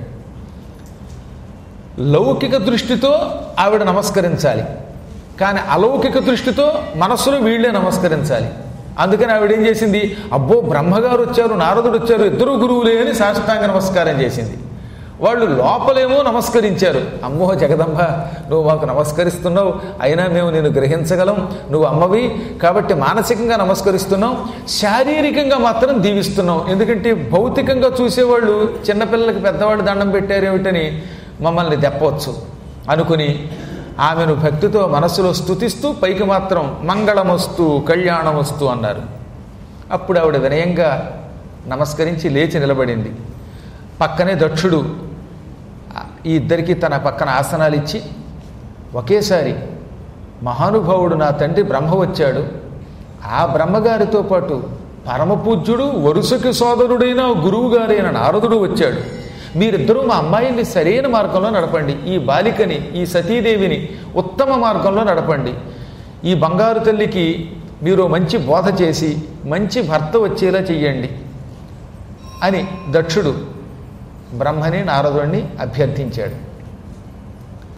లౌకిక దృష్టితో ఆవిడ నమస్కరించాలి, కానీ అలౌకిక దృష్టితో మనస్సులో వీళ్ళే నమస్కరించాలి. అందుకని ఆవిడ ఏం చేసింది, అబ్బో బ్రహ్మగారు వచ్చారు, నారదుడు వచ్చారు, ఇద్దరు గురువులే అని సాష్టాంగ నమస్కారం చేసింది. వాళ్ళు లోపలేమో నమస్కరించారు. అమ్మో జగదంబ, నువ్వు మాకు నమస్కరిస్తున్నావు, అయినా మేము నేను గ్రహించగలం, నువ్వు అమ్మవి కాబట్టి మానసికంగా నమస్కరిస్తున్నావు, శారీరకంగా మాత్రం దీవిస్తున్నావు. ఎందుకంటే భౌతికంగా చూసేవాళ్ళు చిన్నపిల్లలకి పెద్దవాళ్ళు దండం పెట్టారేమిటని మమ్మల్ని దెప్పవచ్చు అనుకుని ఆమెను భక్తితో మనస్సులో స్తుతిస్తూ పైకి మాత్రం మంగళమస్తు కళ్యాణమస్తు అన్నారు. అప్పుడు ఆవిడ వినయంగా నమస్కరించి లేచి నిలబడింది. పక్కనే దక్షుడు ఈ ఇద్దరికీ తన పక్కన ఆసనాలు ఇచ్చి, ఒకేసారి మహానుభావుడు నా తండ్రి బ్రహ్మ వచ్చాడు, ఆ బ్రహ్మగారితో పాటు పరమపూజ్యుడు వరుసకి సోదరుడైన గురువుగారైన నారదుడు వచ్చాడు. మీరిద్దరూ మా అమ్మాయిని సరైన మార్గంలో నడపండి, ఈ బాలికని ఈ సతీదేవిని ఉత్తమ మార్గంలో నడపండి, ఈ బంగారు తల్లికి మీరు మంచి బోధ చేసి మంచి భర్త వచ్చేలా చెయ్యండి అని దక్షుడు బ్రహ్మని నారదుడిని అభ్యర్థించాడు.